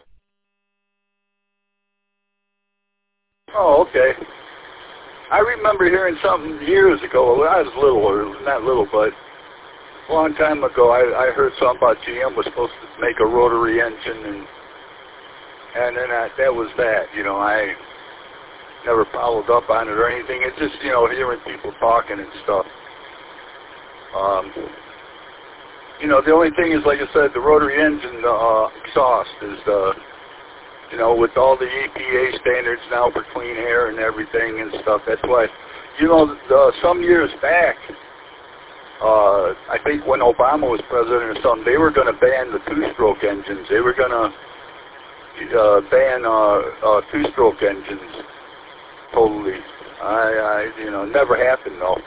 Oh, okay. I remember hearing something years ago. Well, I was little, or not little, but a long time ago, I, I heard something about G M was supposed to make a rotary engine, and and then I, that was that. You know, I never followed up on it or anything. It's just, you know, hearing people talking and stuff. Um, you know, the only thing is, like I said, the rotary engine uh, exhaust is, uh, you know, with all the E P A standards now for clean air and everything and stuff. That's why, you know, uh, some years back, Uh, I think when Obama was president or something, they were going to ban the two-stroke engines. They were going to, uh, ban uh, uh, two-stroke engines totally. I, I, you know, never happened though.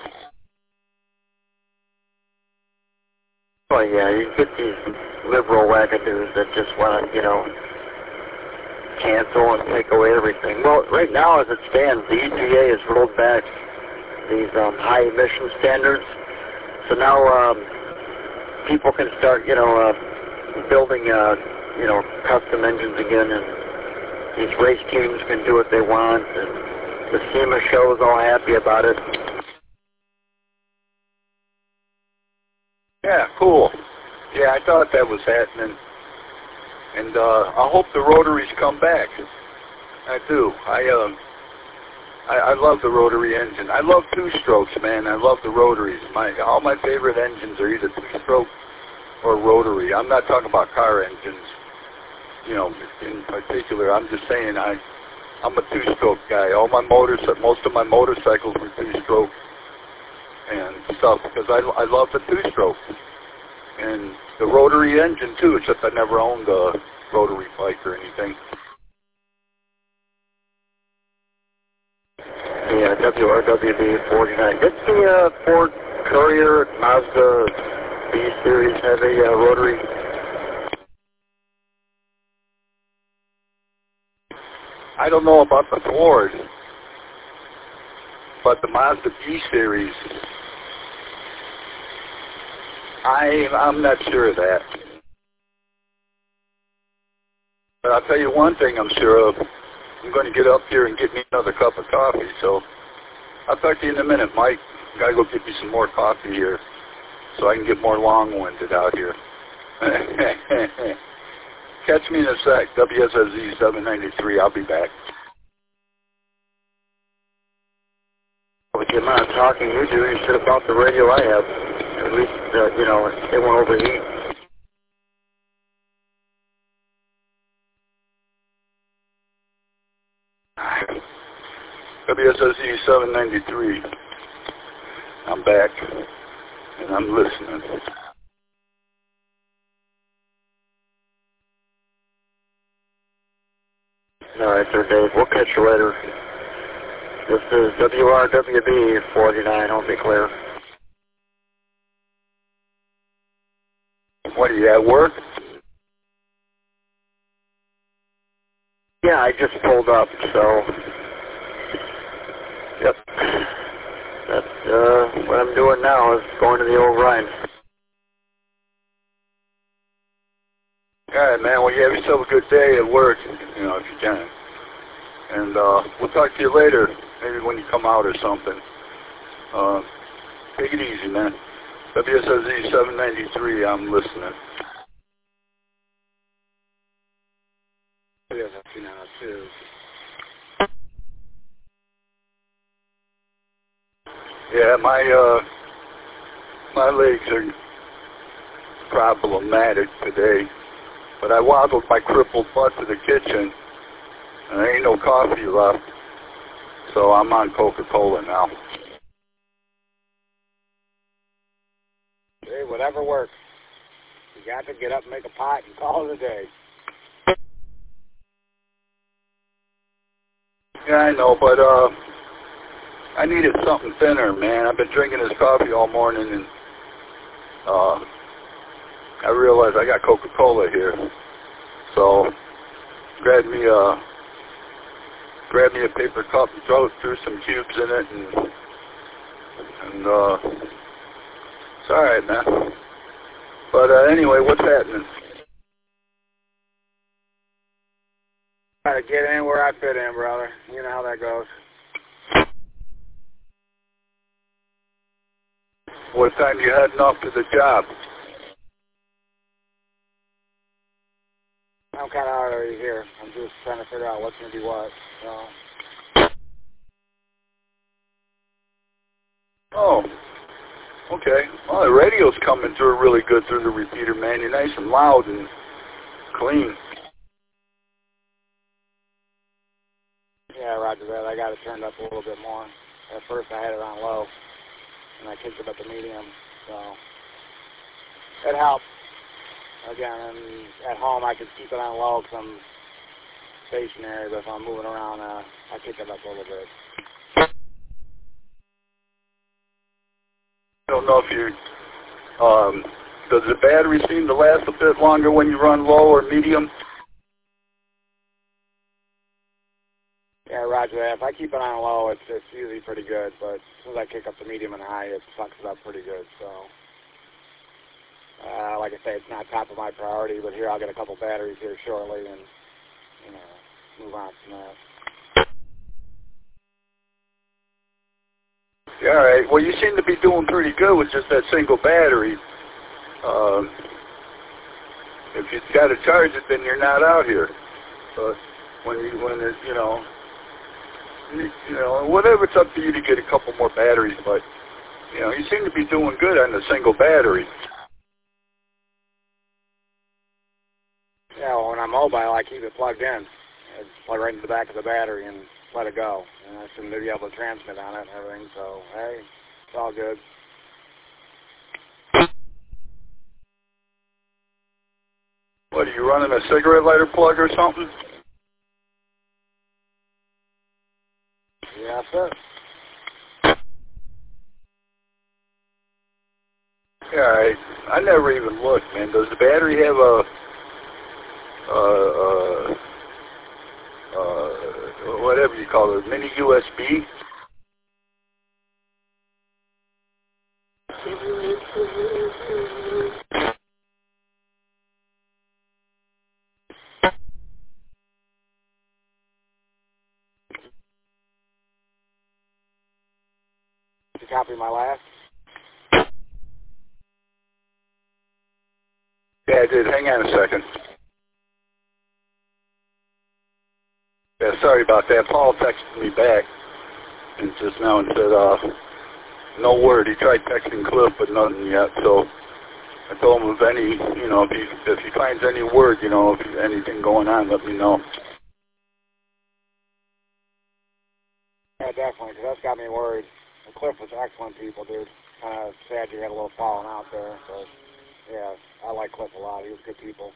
Well, yeah, you get these liberal wackadoos that just want to, you know, cancel and take away everything. Well, right now, as it stands, the E P A has rolled back these um, high emission standards. So now um, people can start, you know, uh, building, uh, you know, custom engines again, and these race teams can do what they want, and the SEMA show is all happy about it. Yeah, cool. Yeah, I thought that was happening. And uh, I hope the rotaries come back. I do. I, um, I I love the rotary engine. I love two-strokes, man. I love the rotaries. My all my favorite engines are either two-stroke or rotary. I'm not talking about car engines, you know, in particular. I'm just saying I, I'm a two-stroke guy. All my motors, most of my motorcycles were two-stroke and stuff because I, I love the two-stroke. And the rotary engine too, except I never owned a rotary bike or anything. Yeah, W R W B forty-nine. Did the uh, Ford Courier Mazda B-Series have a uh, rotary? I don't know about the Ford, but the Mazda B-Series, I, I'm not sure of that. But I'll tell you one thing I'm sure of. I'm going to get up here and get me another cup of coffee. So I'll talk to you in a minute, Mike. Got to go get me some more coffee here so I can get more long-winded out here. Catch me in a sec. W S S Z seven ninety-three. I'll be back. With the amount of talking you do, you should have bought the radio I have. At least, uh, you know, it won't overheat. W S S Z seven ninety-three. I'm back, and I'm listening. All right, sir, Dave. We'll catch you later. This is W R W B forty-nine. I'll be clear. What, are you at work? Yeah, I just pulled up, so... Yep. That's uh, what I'm doing now is going to the old Rhine. All right, man. Well, you have yourself a good day at work, you know, if you can. And uh, we'll talk to you later, maybe when you come out or something. Uh, take it easy, man. W S S Z seven ninety-three, I'm listening. W S S Z nine oh two. Yeah, my uh, my legs are problematic today, but I waddled my crippled butt to the kitchen, and there ain't no coffee left, so I'm on Coca-Cola now. Hey, whatever works. You got to get up and make a pot and call it a day. Yeah, I know, but uh, I needed something thinner, man. I've been drinking this coffee all morning, and uh, I realized I got Coca-Cola here. So, grab me a grab me a paper cup and throw threw some cubes in it, and and uh, it's all right, man. But uh, anyway, what's happening? Try to get in where I fit in, brother. You know how that goes. What time you heading off to the job? I'm kind of already here. I'm just trying to figure out what's going to be what. So. Oh, okay. Well, the radio's coming through really good through the repeater, man. You're nice and loud and clean. Yeah, roger that. I got it turned up a little bit more. At first I had it on low, and I kicked it up to medium, so it helps. Again, and at home I could keep it on low because I'm stationary, but if I'm moving around, uh, I kick it up a little bit. I don't know if you, um, does the battery seem to last a bit longer when you run low or medium? Yeah, roger that. If I keep it on low, it's, it's usually pretty good, but as soon as I kick up the medium and high, it sucks it up pretty good, so. Uh, like I say, it's not top of my priority, but here I'll get a couple batteries here shortly and, you know, move on from that. Yeah, all right. Well, you seem to be doing pretty good with just that single battery. Um, if you've got to charge it, then you're not out here. But when you, when it, you know, you, you know, whatever, it's up to you to get a couple more batteries. But you know, you seem to be doing good on the single battery. Yeah, well, when I'm mobile, I keep it plugged in. I just plug right into the back of the battery and let it go. And I shouldn't be able to transmit on it and everything, so, hey, it's all good. What, are you running a cigarette lighter plug or something? Yeah, sir. Yeah, all right. I never even looked, man. Does the battery have a, uh, uh, uh, whatever you call it, mini U S B? Did you copy my last? Yeah, I did. Hang on a second. Yeah, sorry about that. Paul texted me back and just now and said, uh, no word. He tried texting Cliff, but nothing yet. So I told him if any, you know, if he if he finds any word, you know, if anything going on, let me know. Yeah, definitely, because that's got me worried. The Cliff was excellent people, dude. Kind of sad you had a little falling out there, but yeah, I like Cliff a lot. He was good people.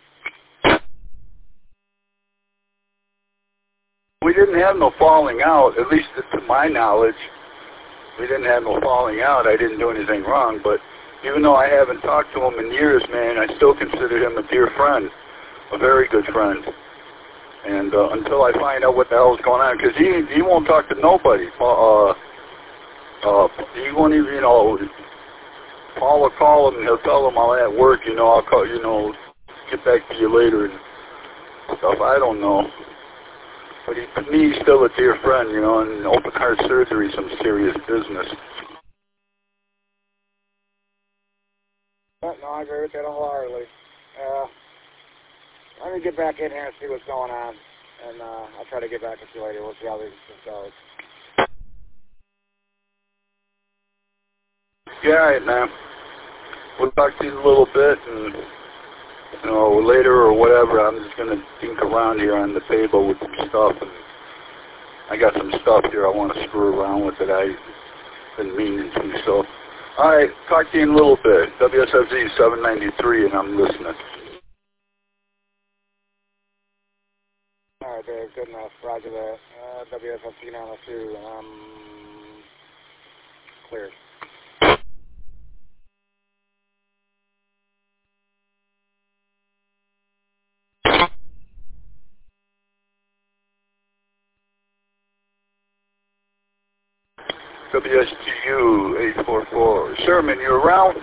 We didn't have no falling out, at least to my knowledge. We didn't have no falling out. I didn't do anything wrong, but even though I haven't talked to him in years, man, I still consider him a dear friend, a very good friend. And uh, until I find out what the hell is going on, because he he won't talk to nobody. Uh, uh, he won't even, you know, Paul will call him and he'll tell him I'm at work, you know, I'll call, you know, get back to you later and stuff. I don't know. But he, to me, he's still a dear friend, you know, and open heart surgery is some serious business. But no, I agree with that wholeheartedly. Uh, let me get back in here and see what's going on, and uh, I'll try to get back with you later. We'll see how this goes. Yeah, all right, man. We'll talk to you in a little bit, and you know, later or whatever. I'm just gonna think around here on the table with some stuff, and I got some stuff here I want to screw around with that I've been meaning to. So, all right, talk to you in a little bit. W S F Z seven ninety-three, and I'm listening. All right, Dave. Good enough. Roger that. Uh, W S F Z nine oh two, and I'm cleared. W S T U eight four four. Sherman, you around?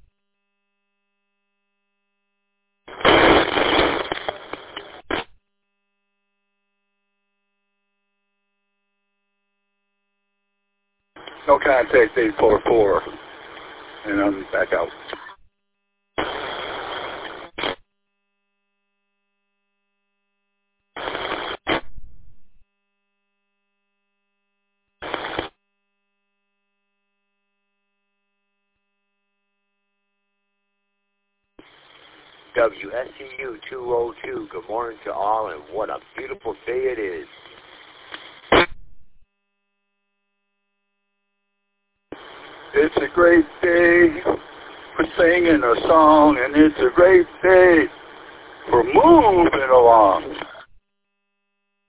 No contact eight four four. And I'm back out. W S C U two oh two, good morning to all, and what a beautiful day it is. It's a great day for singing a song, and it's a great day for moving along.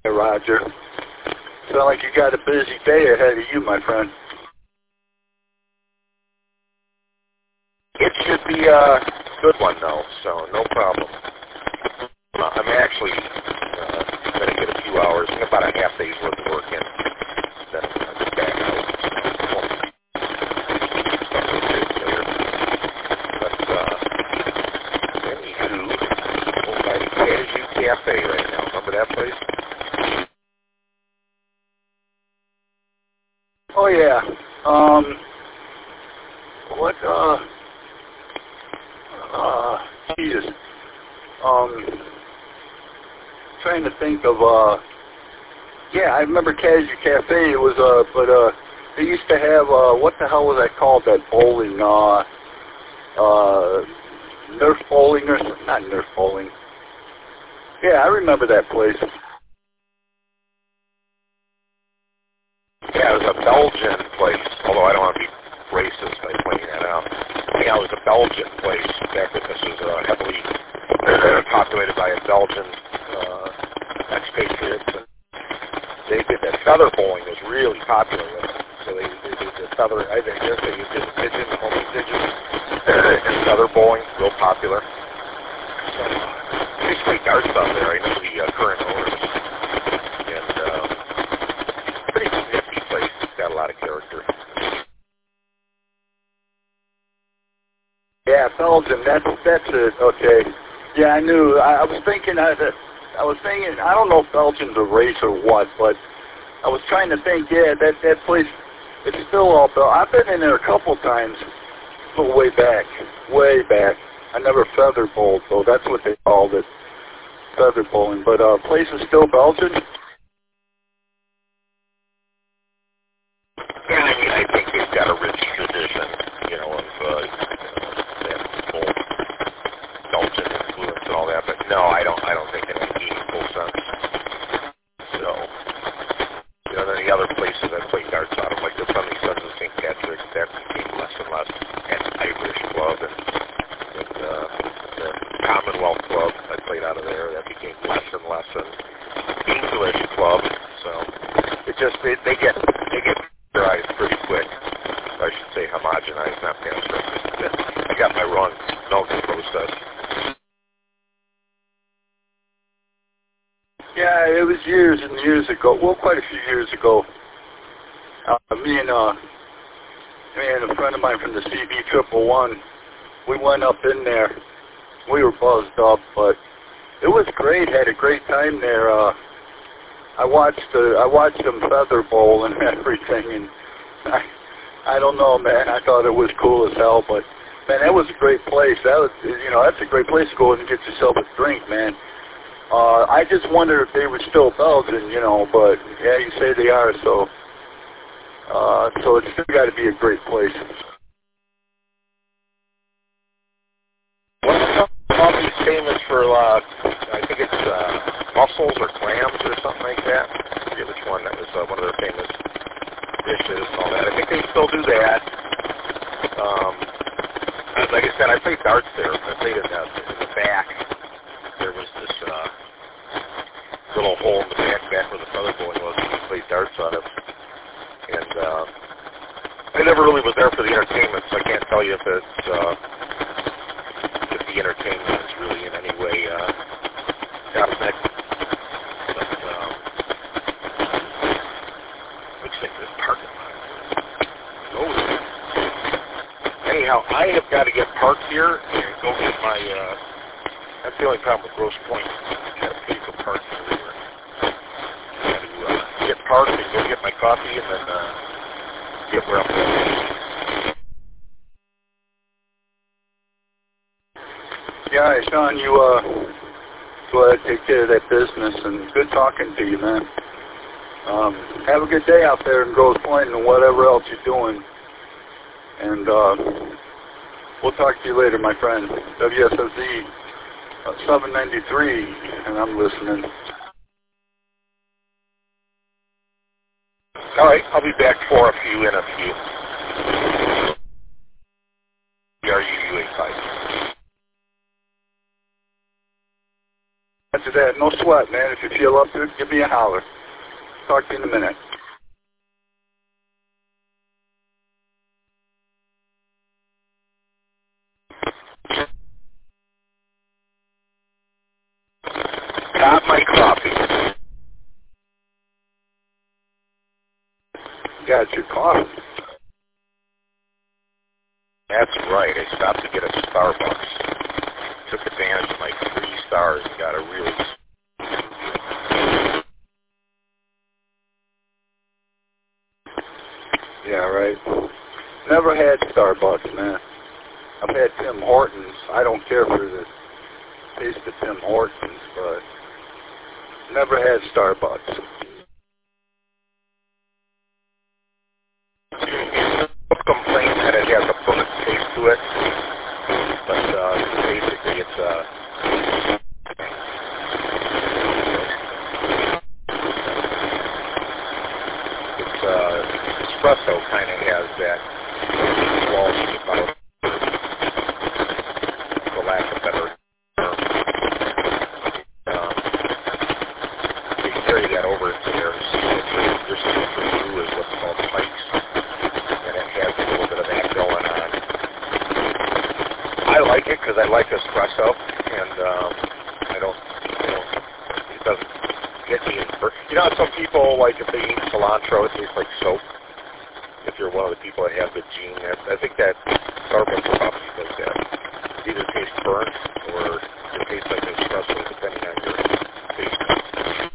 Hey, Roger. Sound like you got a busy day ahead of you, my friend. It should be a good one, though, so no problem. Uh, I'm actually uh, going to get a few hours, about a half day's worth of work in. Then I'll get back out. But, uh, anywho, over by the Cashew Cafe right now. Remember that place? Oh, yeah. Um, what, uh, uh, Jesus. Um, trying to think of, uh, yeah, I remember Cashew Cafe. It was, uh, but, uh, they used to have, uh, what the hell was that called, that bowling, uh, uh, Nerf bowling or something? Not Nerf bowling. Yeah, I remember that place. Yeah, it was a Belgian place, although I don't want to be racist by pointing that out. Yeah, it was a Belgian place back when this was uh, heavily populated by a Belgian uh, expatriates. And they did that. Feather bowling was really popular with them. So they, they did the feather, I think yes, they did the pigeon, only pigeon, and feather bowling, real popular. So, they used to play darts out there. I know the uh, current owners. And, uh, pretty nifty place. It's got a lot of character. Yeah, Belgium. That's that's it. Okay. Yeah, I knew. I, I was thinking. I, that, I was thinking. I don't know if Belgium's a race or what, but I was trying to think. Yeah, that that place. It's still all Bel. I've been in there a couple times, but way back, way back. I never feather bowled, though. That's what they called it, feather bowling. But uh, place is still Belgian. Yeah, I mean, I think they've got a rich tradition, you know, of uh, that whole Belgian influence and all that. But no, I don't. I don't think in any meaningful sense. So, you know, then the other places I played darts out of, like the Sunday Sons of Saint Patrick, that became less and less. And Irish Club and, and uh, the Commonwealth Club, I played out of there. That became less and less. And English Club. So it just they, they get they get. Dries pretty quick. I should say homogenized, not pasteurized. I got my wrong melting process. Yeah, it was years and years ago. Well, quite a few years ago. Uh, me and uh, me and a friend of mine from the C B Triple One, we went up in there. We were buzzed up, but it was great. Had a great time there. Uh, I watched the I watched them feather bowl and everything, and I I don't know, man. I thought it was cool as hell, but man, that was a great place. That was, you know, that's a great place to go and get yourself a drink, man. Uh, I just wonder if they were still Belgian, you know, but yeah, you say they are, so uh, so it's still got to be a great place. Coffee's famous for, uh, I think it's uh, mussels or clams or something like that. I forget which one. That was uh, one of their famous dishes and all that. I think they still do that. Um, like I said, I played darts there. I played in the, in the back. There was this uh, little hole in the back, back where the feather bowling was, and we played darts on it. And uh, I never really was there for the entertainment, so I can't tell you if it's... Uh, the entertainment is really in any way uh, ethnic. But, um, looks like this parking lot. Oh, anyhow, I have got to get parked here and go get my, uh, that's the only problem with Grosse Pointe. You got to pay for parking everywhere. I got to uh, get parked and go get my coffee and then uh, get where I'm going. Yeah, all right, Sean, you uh, go ahead and take care of that business, and good talking to you, man. Um, have a good day out there in Grosse Pointe and whatever else you're doing. And uh, we'll talk to you later, my friend. W S S Z uh, seven ninety-three, and I'm listening. All right, I'll be back for a few in a few. B R U U eighty-five. Roger that. No sweat, man. If you feel up to it, give me a holler. Talk to you in a minute. Got my coffee. Got your coffee. That's right. I stopped to get a Starbucks. Took advantage of my three stars and got a really... Yeah, right. Never had Starbucks, man. I've had Tim Hortons. I don't care for the taste of Tim Hortons, but never had Starbucks. Complain that it has a burnt taste to it, but uh, basically it's uh, it's uh, espresso kind of has that quality about it, for lack of better term. Um, they carry that over to their signature. Their signature brew is what's called Pike's. I like it because I like espresso, and um, I don't, you know, it doesn't get me in. You know, some people, like, if they eat cilantro, it tastes like soap. If you're one of the people that have the gene, I think that Starbucks coffee does that. It either tastes burnt or it tastes like espresso, depending on your taste.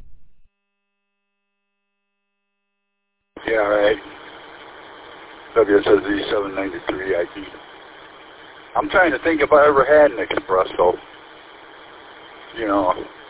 Yeah, right. W S S E seven ninety-three I D. I'm trying to think if I ever had an espresso. You know,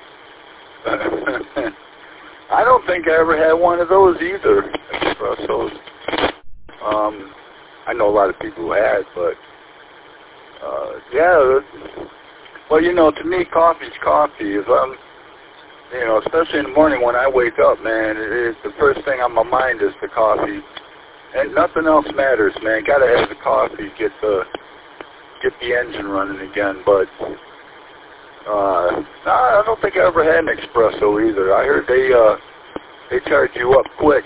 I don't think I ever had one of those either, espressos. Um, I know a lot of people who had, but uh, yeah. Well, you know, to me, coffee's coffee. If I'm, you know, especially in the morning when I wake up, man, it is the first thing on my mind is the coffee, and nothing else matters, man. Gotta have the coffee, get the get the engine running again, but uh, I don't think I ever had an espresso either. I heard they uh, they charge you up quick.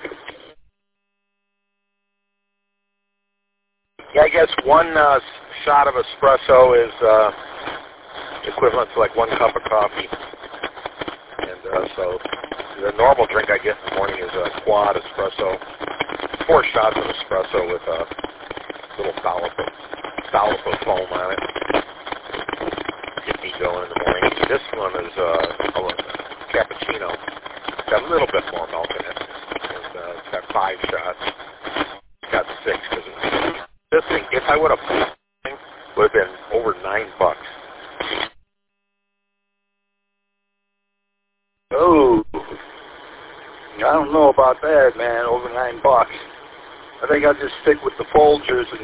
Yeah, I guess one uh, shot of espresso is uh, equivalent to like one cup of coffee, and uh, so the normal drink I get in the morning is a quad espresso, four shots of espresso with a little dollop of dollop of foam on it. Get me going in the morning. This one is uh, a cappuccino. It's got a little bit more milk in it. And, uh, it's got five shots. It's got six because it's this thing. If I would have put this thing, would have been over nine bucks. Oh, I don't know about that, man. Over nine bucks. I think I'll just stick with the Folgers and.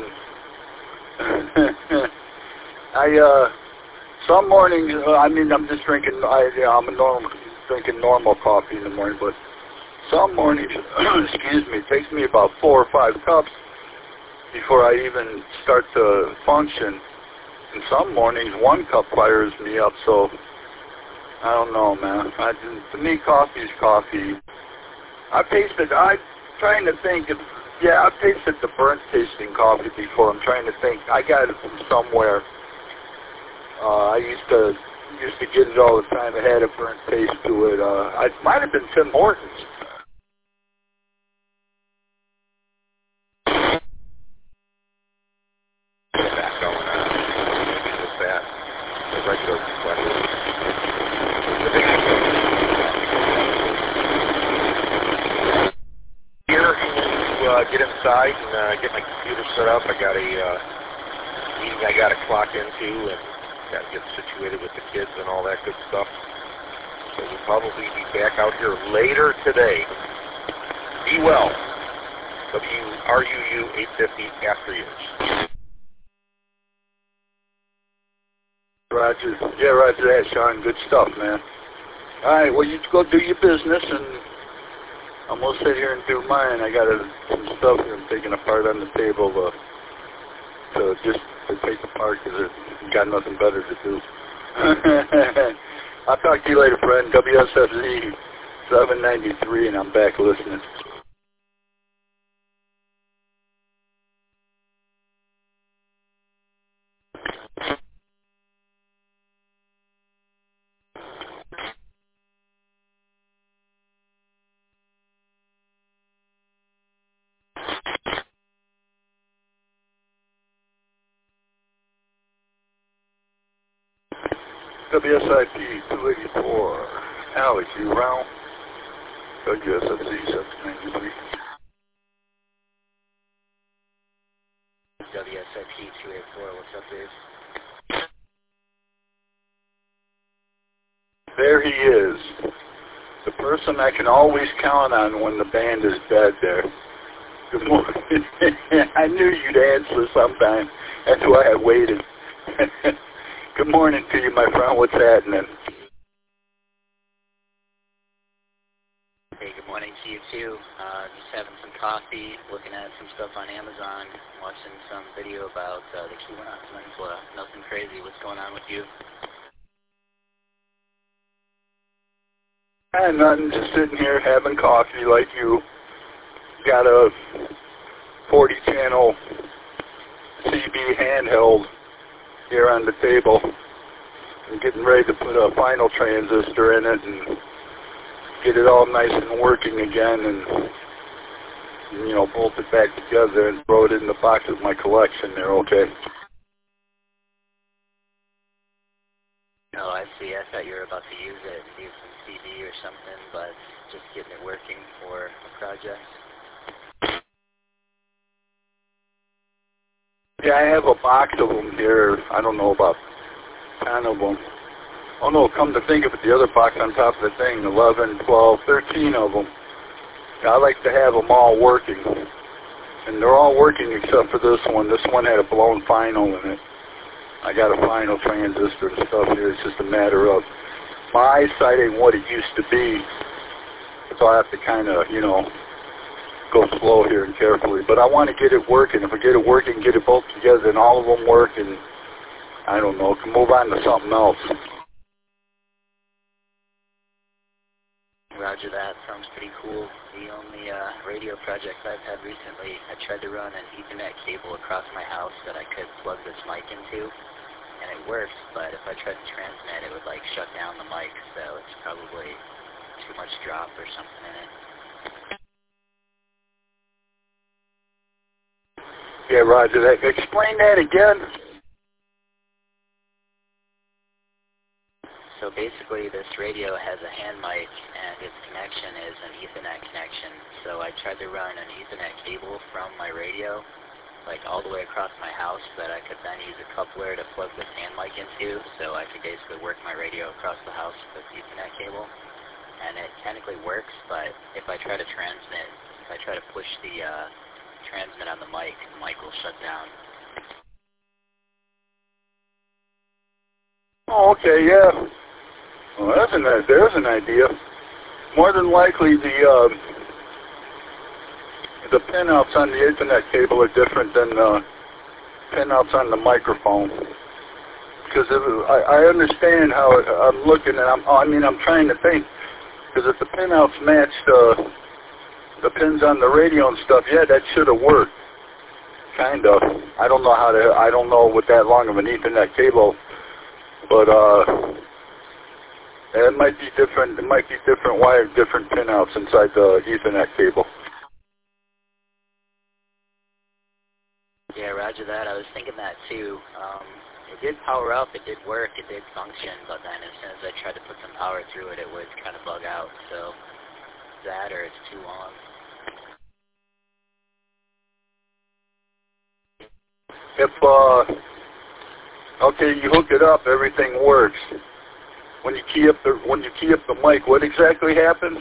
I uh, some mornings. Uh, I mean, I'm just drinking. I, yeah, I'm a normal drinking normal coffee in the morning, but some mornings, excuse me, it takes me about four or five cups before I even start to function. And some mornings, one cup fires me up. So I don't know, man. I, to me, coffee is coffee. I tasted. I'm trying to think if. Yeah, I've tasted the burnt tasting coffee before. I'm trying to think. I got it from somewhere. Uh, I used to used to get it all the time. It had a burnt taste to it. Uh, it might have been Tim Hortons. That going on. Maybe just that. The regular espresso. Uh, get inside and uh, get my computer set up. I got a uh, meeting I got to clock into and got to get situated with the kids and all that good stuff. So we'll probably be back out here later today. Be well. W R U U eight fifty after years. Roger. Yeah, roger that, Sean. Good stuff, man. All right, well, you go do your business, and I'm going to sit here and do mine. I got a, some stuff here I'm taking apart on the table to, to just to take apart because I've got nothing better to do. I'll talk to you later, friend. W S F Z seven ninety-three, and I'm back listening. W S I P two eighty-four. Alex, you around? W S F Z seven ninety-three. W S I P two eighty-four, what's up, dude? There he is. The person I can always count on when the band is dead there. Good morning. I knew you'd answer sometime. That's why I waited. Good morning to you, my friend. What's happening? Hey, good morning to you, too. Uh, just having some coffee, looking at some stuff on Amazon, watching some video about uh, the Keweenaw Peninsula. Nothing crazy. What's going on with you? Ah, nothing. Just sitting here having coffee like you. Got a forty channel C B handheld here on the table. I'm getting ready to put a final transistor in it and get it all nice and working again, and you know, bolt it back together and throw it in the box of my collection there. Okay. Oh, I see. I thought you were about to use it, use some C D or something, but just getting it working for a project. Yeah, I have a box of them here. I don't know, about ten of them. Oh no, come to think of it, the other box on top of the thing, eleven, twelve, thirteen of them. I like to have them all working. And they're all working except for this one. This one had a blown final in it. I got a final transistor and stuff here. It's just a matter of my eyesight ain't what it used to be. So I have to kind of, you know, go slow here and carefully. But I want to get it working. If I get it working, get it both together, and all of them work, and I don't know, can move on to something else. Roger that. Sounds pretty cool. The only uh, radio project I've had recently, I tried to run an Ethernet cable across my house that I could plug this mic into, and it works, but if I tried to transmit, it would like shut down the mic, so it's probably too much drop or something in it. Yeah, Roger that. Explain that again. So basically this radio has a hand mic and its connection is an Ethernet connection. So I tried to run an Ethernet cable from my radio like all the way across my house that I could then use a coupler to plug this hand mic into, so I could basically work my radio across the house with this Ethernet cable. And it technically works, but if I try to transmit, if I try to push the uh, transmit on the mic, the mic will shut down. Oh, okay, yeah. Well, that's an, there's an idea. More than likely, the uh, the pinouts on the Ethernet cable are different than the pinouts on the microphone. Because I, I understand how it, I'm looking, and I'm, I mean, I'm trying to think. Because if the pinouts match the the pins on the radio and stuff, yeah, that should have worked. Kind of. I don't know how to. I don't know with that long of an Ethernet cable, but uh. It might be different. It might be different wire, different pinouts inside the Ethernet cable. Yeah, roger that. I was thinking that too. Um, it did power up. It did work. It did function. But then as soon as I tried to put some power through it, it would kind of bug out. So that, or it's too long. If uh, okay, you hook it up, everything works. When you key up the when you key up the mic, what exactly happens?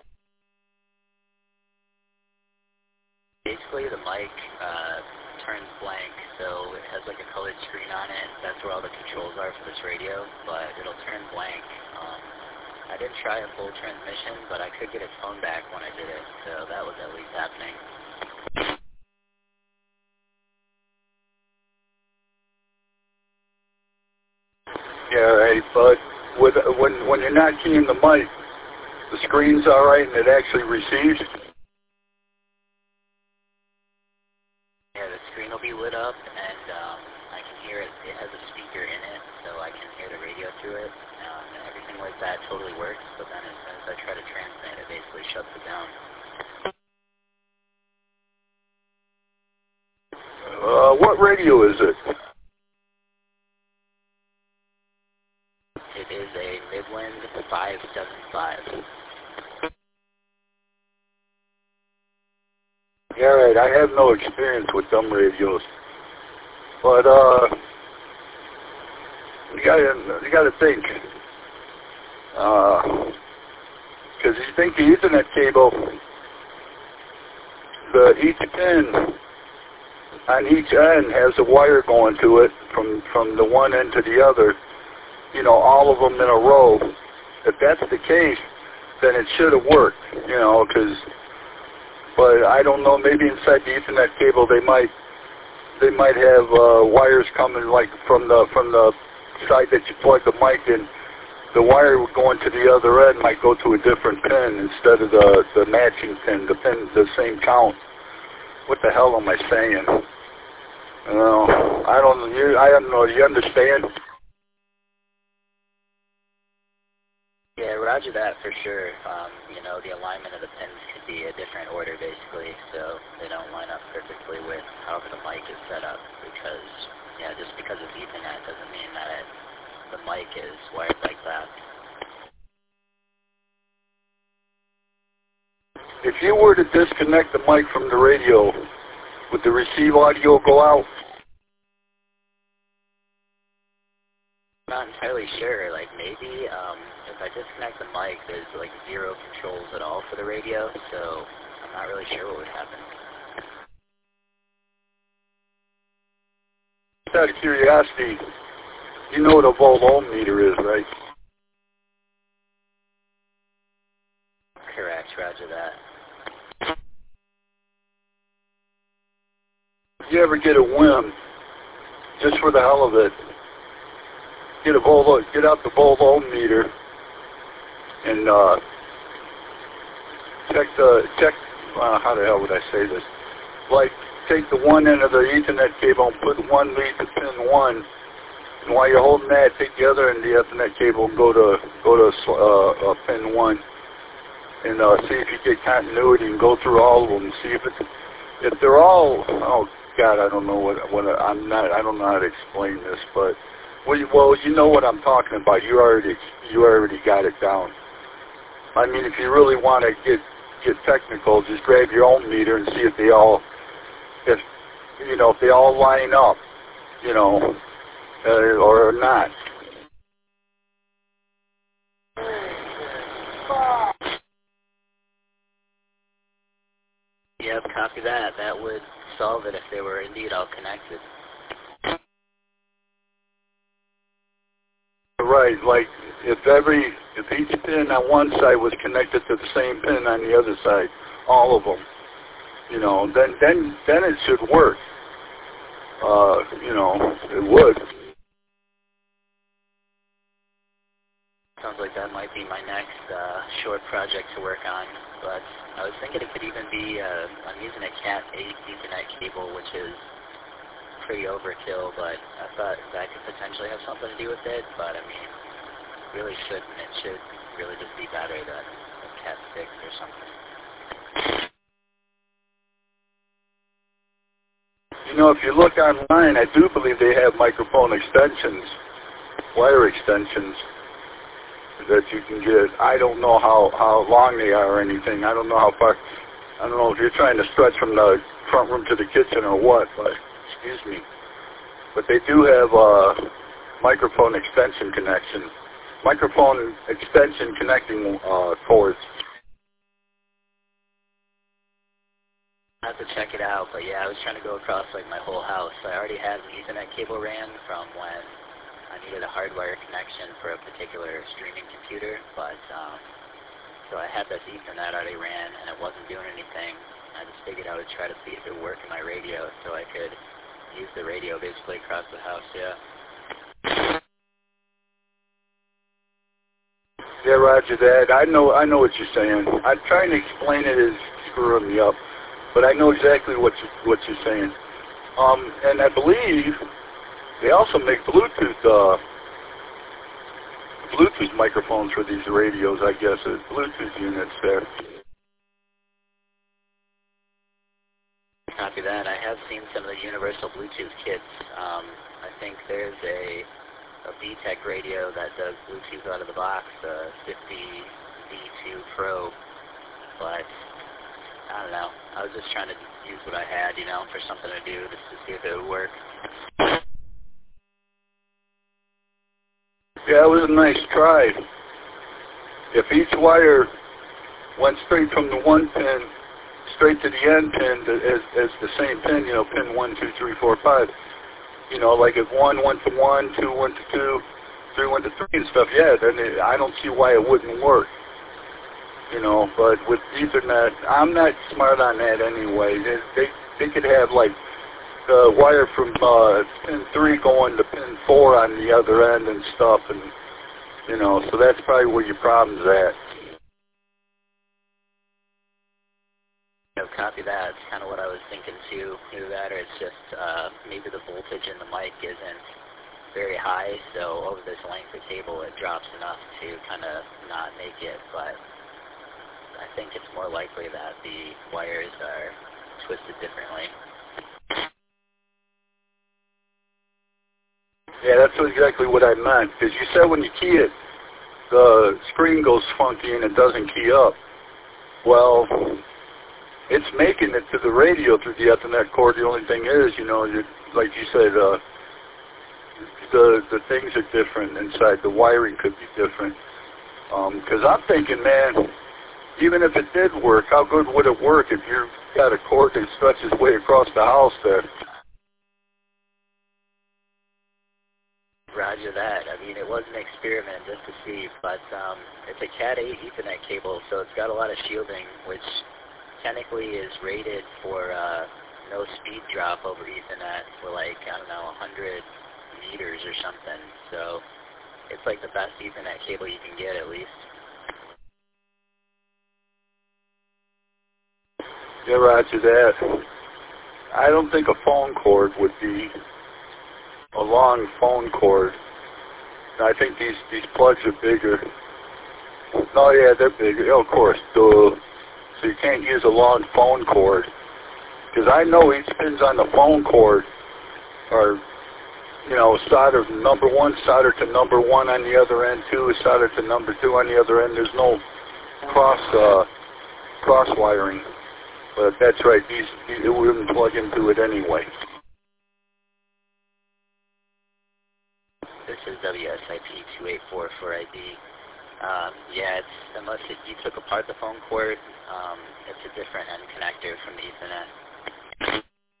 Basically, the mic uh, turns blank, so it has like a colored screen on it. That's where all the controls are for this radio, but it'll turn blank. Um, I didn't try a full transmission, but I could get its phone back when I did it, so that was at least happening. Yeah, right, bud. with when when you're not keying the mic, the screen's all right and it actually receives? Yeah, the screen will be lit up, and um, I can hear it. It has a speaker in it, so I can hear the radio through it. Um, and everything like that totally works, but then as soon as I try to transmit, it basically shuts it down. Uh, what radio is it? It is a Midland five seven five. Yeah, right. I have no experience with dumb radios, but uh, you gotta you gotta think, because you think the Ethernet cable, the each pin on each end has a wire going to it from from the one end to the other. You know, all of them in a row. If that's the case, then it should have worked. You know, because. But I don't know. Maybe inside the Ethernet cable, they might they might have uh, wires coming like from the from the side that you plug the mic in. The wire going to the other end might go to a different pin instead of the the matching pin, the pin the same count. What the hell am I saying? You know, I don't. You, I don't know. You understand? Yeah, roger that for sure. Um, you know, the alignment of the pins could be a different order basically, so they don't line up perfectly with however the mic is set up. Because, yeah, just because it's Ethernet doesn't mean that it, the mic is wired like that. If you were to disconnect the mic from the radio, would the receive audio go out? Not entirely sure. Like maybe um, if I disconnect the mic, there's like zero controls at all for the radio, so I'm not really sure what would happen. Just out of curiosity, you know what a volt ohm meter is, right? Correct. Roger that. If you ever get a whim, just for the hell of it, get a volt, get out the volt ohm meter and uh, check the check. Uh, how the hell would I say this? Like, take the one end of the Ethernet cable and put one lead to pin one, and while you're holding that, take the other end of the Ethernet cable and go to go to uh, uh, pin one, and uh, see if you get continuity and go through all of them and see if it's if they're all. Oh God, I don't know what what I'm not. I don't know how to explain this, but. Well, you, well, you know what I'm talking about. You already, you already got it down. I mean, if you really want to get get technical, just grab your own meter and see if they all, if you know, if they all line up, you know, uh, or not. Yep, copy that. That would solve it if they were indeed all connected. Right, like if every, if each pin on one side was connected to the same pin on the other side, all of them, you know, then then then it should work. Uh, you know, it would. Sounds like that might be my next uh, short project to work on, but I was thinking it could even be, uh, I'm using a Cat eight Ethernet cable, which is pretty overkill, but I thought that could potentially have something to do with it, but I mean, really shouldn't. It should really just be better than a Cat six or something. You know, if you look online, I do believe they have microphone extensions, wire extensions that you can get. I don't know how, how long they are or anything. I don't know how far. I don't know if you're trying to stretch from the front room to the kitchen or what, but excuse me. But they do have uh, microphone extension connection, microphone extension connecting uh, cords. I have to check it out, but yeah, I was trying to go across like my whole house. I already had an Ethernet cable ran from when I needed a hardwire connection for a particular streaming computer, but um, so I had this Ethernet already ran and it wasn't doing anything. I just figured I would try to see if it would work in my radio so I could use the radio basically across the house, yeah. Yeah, roger that. I know I know what you're saying. I'm trying to explain it as screwing me up, but I know exactly what you, what you're saying. Um, and I believe they also make Bluetooth uh, Bluetooth microphones for these radios, I guess, uh, Bluetooth units there. Copy that. I have seen some of the universal Bluetooth kits. Um, I think there's a, a B TEC radio that does Bluetooth out of the box, the fifty V two Pro, but I don't know. I was just trying to use what I had, you know, for something to do, just to see if it would work. Yeah, it was a nice try. If each wire went straight from the one pin straight to the end pin to, as, as the same pin, you know, pin one, two, three, four, five, you know, like if one went to one, two went to two, three went to three and stuff, yeah, then it, I don't see why it wouldn't work. You know, but with Ethernet, I'm not smart on that anyway. They, they, they could have like the wire from uh, pin three going to pin four on the other end and stuff, and you know, so that's probably where your problem's at. You know, copy that. It's kind of what I was thinking too. Either that, or it's just uh, maybe the voltage in the mic isn't very high, so over this length of cable, it drops enough to kind of not make it. But I think it's more likely that the wires are twisted differently. Yeah, that's exactly what I meant. Because you said when you key it, the screen goes funky and it doesn't key up. Well, it's making it to the radio through the Ethernet cord. The only thing is, you know, you, like you said, uh, the the things are different inside. The wiring could be different. Because um, I'm thinking, man, even if it did work, how good would it work if you've got a cord that stretches way across the house there? Roger that. I mean, it was an experiment just to see, but um, it's a Cat eight Ethernet cable, so it's got a lot of shielding, which technically is rated for uh, no speed drop over Ethernet for like, I don't know, one hundred meters or something. So it's like the best Ethernet cable you can get, at least. Yeah, roger that. I don't think a phone cord would be a long phone cord. I think these, these plugs are bigger. Oh yeah, they're bigger. Oh, of course, duh. So you can't use a long phone cord. Because I know each pins on the phone cord are, you know, soldered number one, soldered to number one on the other end, two is soldered to number two on the other end. There's no cross, uh, cross wiring. But that's right, these, these, it wouldn't plug into it anyway. This is W S I P two eight four for I D. Um, yeah, it's, unless it, you took apart the phone cord, um, it's a different end connector from the Ethernet.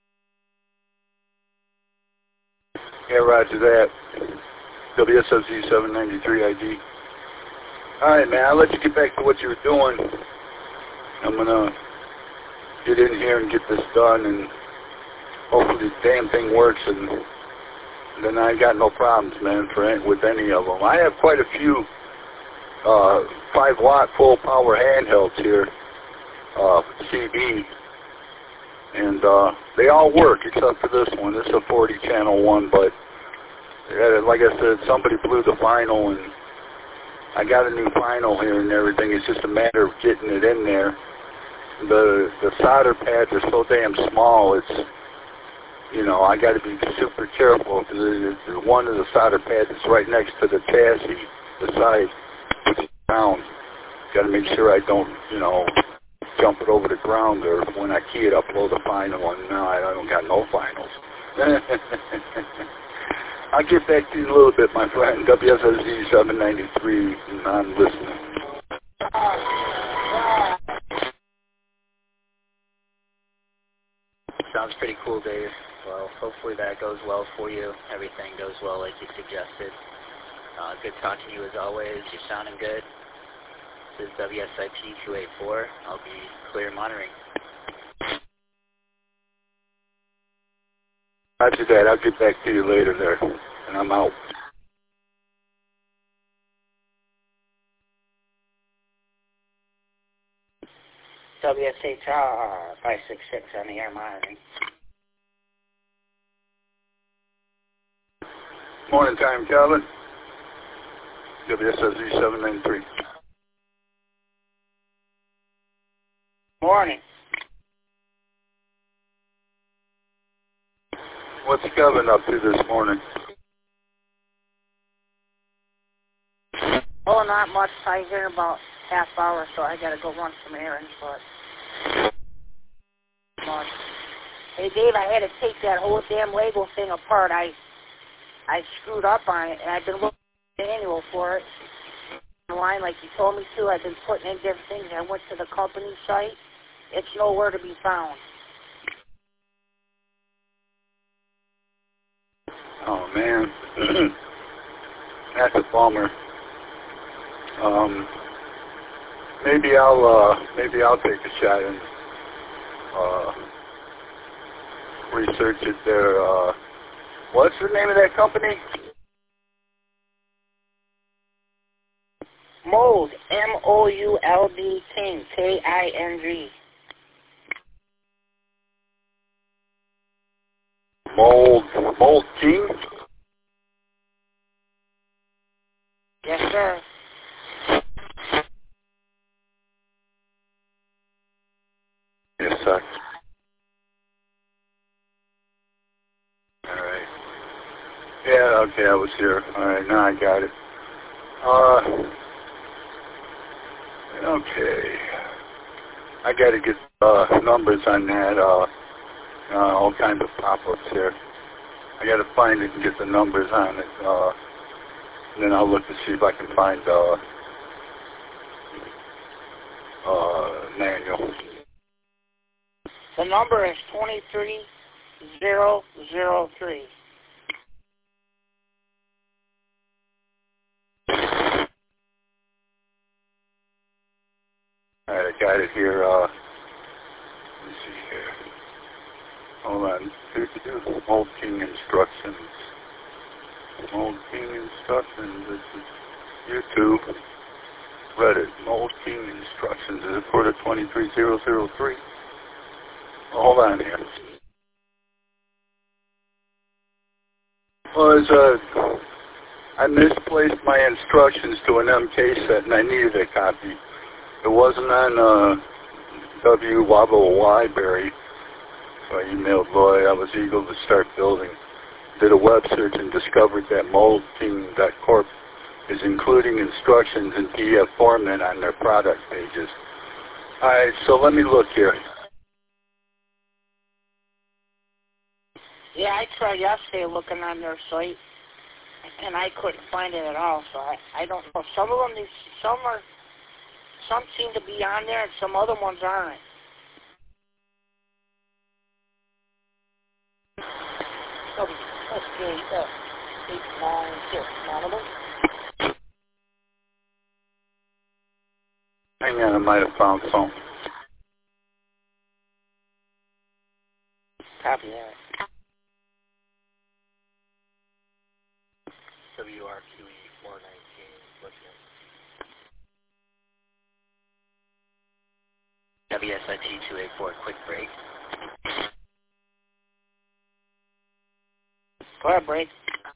Yeah, roger that. W S F Z seven ninety-three I D. Alright, man, I'll let you get back to what you were doing. I'm going to get in here and get this done, and hopefully the damn thing works, and then I got no problems, man, for any, with any of them. I have quite a few uh, five watt full power handhelds here, uh, C B, and uh, they all work except for this one. This is a forty channel one, but yeah, like I said, somebody blew the final, and I got a new final here and everything. It's just a matter of getting it in there. The the solder pads are so damn small. It's, you know, I got to be super careful because one of the solder pads is right next to the chassis, the side, which is down. Got to make sure I don't, you know, jump it over the ground, or when I key it up, blow the final, and no, I don't got no finals. I'll get back to you in a little bit, my friend. W S S Z seven ninety-three, and I'm listening. Sounds pretty cool, Dave. Well, hopefully that goes well for you. Everything goes well like you suggested. Uh, good talking to you as always. You're sounding good. This is W S I P two eight four. I'll be clear monitoring. Roger that. I'll get back to you later there, and I'm out. W S H R five six six on the air monitoring. Morning time, Calvin. W S S Z seven nine three. Morning. What's Kevin up to this morning? Oh, not much. I hear about half hour, so I gotta go run some errands, but much. Hey, Dave, I had to take that whole damn Lego thing apart. I I screwed up on it, and I've been looking at the manual for it online like you told me to. I've been putting in different things. I went to the company site. It's nowhere to be found. Oh man, that's a bummer. Um, maybe I'll uh, maybe I'll take a shot and uh, research it there. Uh, what's the name of that company? Mold, M O U L D King, K I N G. Mold, Mold King? Yes, sir. Yes, sir. All right. Yeah, okay, I was here. All right, now I got it. Uh, okay. I got to get uh, numbers on that. Uh, uh, all kinds of pop-ups here. I got to find it and get the numbers on it. Uh, and then I'll look to see if I can find uh, uh, manual. The number is twenty-three zero zero three. All right, I got it here. Uh, let me see here. Hold on. Mold King instructions. Mold King instructions. This is YouTube. Reddit. Mold King instructions. Is it for the twenty-three zero zero three? Hold on here. Well, as, uh, I misplaced my instructions to an M K set, and I needed a copy. It wasn't on uh, W Wobble Library, so I emailed Lloyd. I was eager to start building. Did a web search and discovered that mold king dot corp is including instructions in P D F format on their product pages. All right, so let me look here. Yeah, I tried yesterday looking on their site, and I couldn't find it at all. So I, I don't know. Some of them, they, some are, some seem to be on there, and some other ones aren't. W S K F eight nine six, monitor. Hang on, I might have found something. Copy that. W R Q E four nineteen, listening. W S I T two eight four, quick break. Go ahead, break.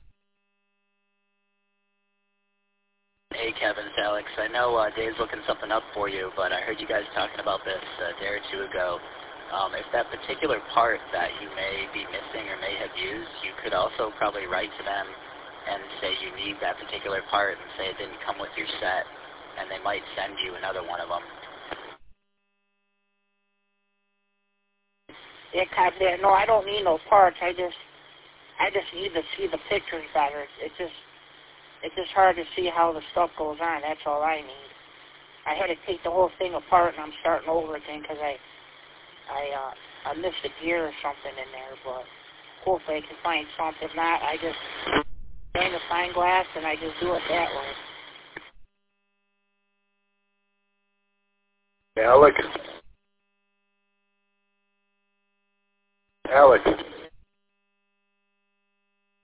Hey, Kevin, it's Alex. I know uh, Dave's looking something up for you, but I heard you guys talking about this a day or two ago. Um, if that particular part that you may be missing or may have used, you could also probably write to them and say you need that particular part and say it didn't come with your set, and they might send you another one of them. Yeah, copy that. No, I don't need no parts. I just, I just need to see the pictures better. It's just, it's just hard to see how the stuff goes on. That's all I need. I had to take the whole thing apart, and I'm starting over again because I, I, uh, I missed a gear or something in there. But hopefully I can find something. If not, I just bring the fine glass and I just do it that way. Alex. Alex.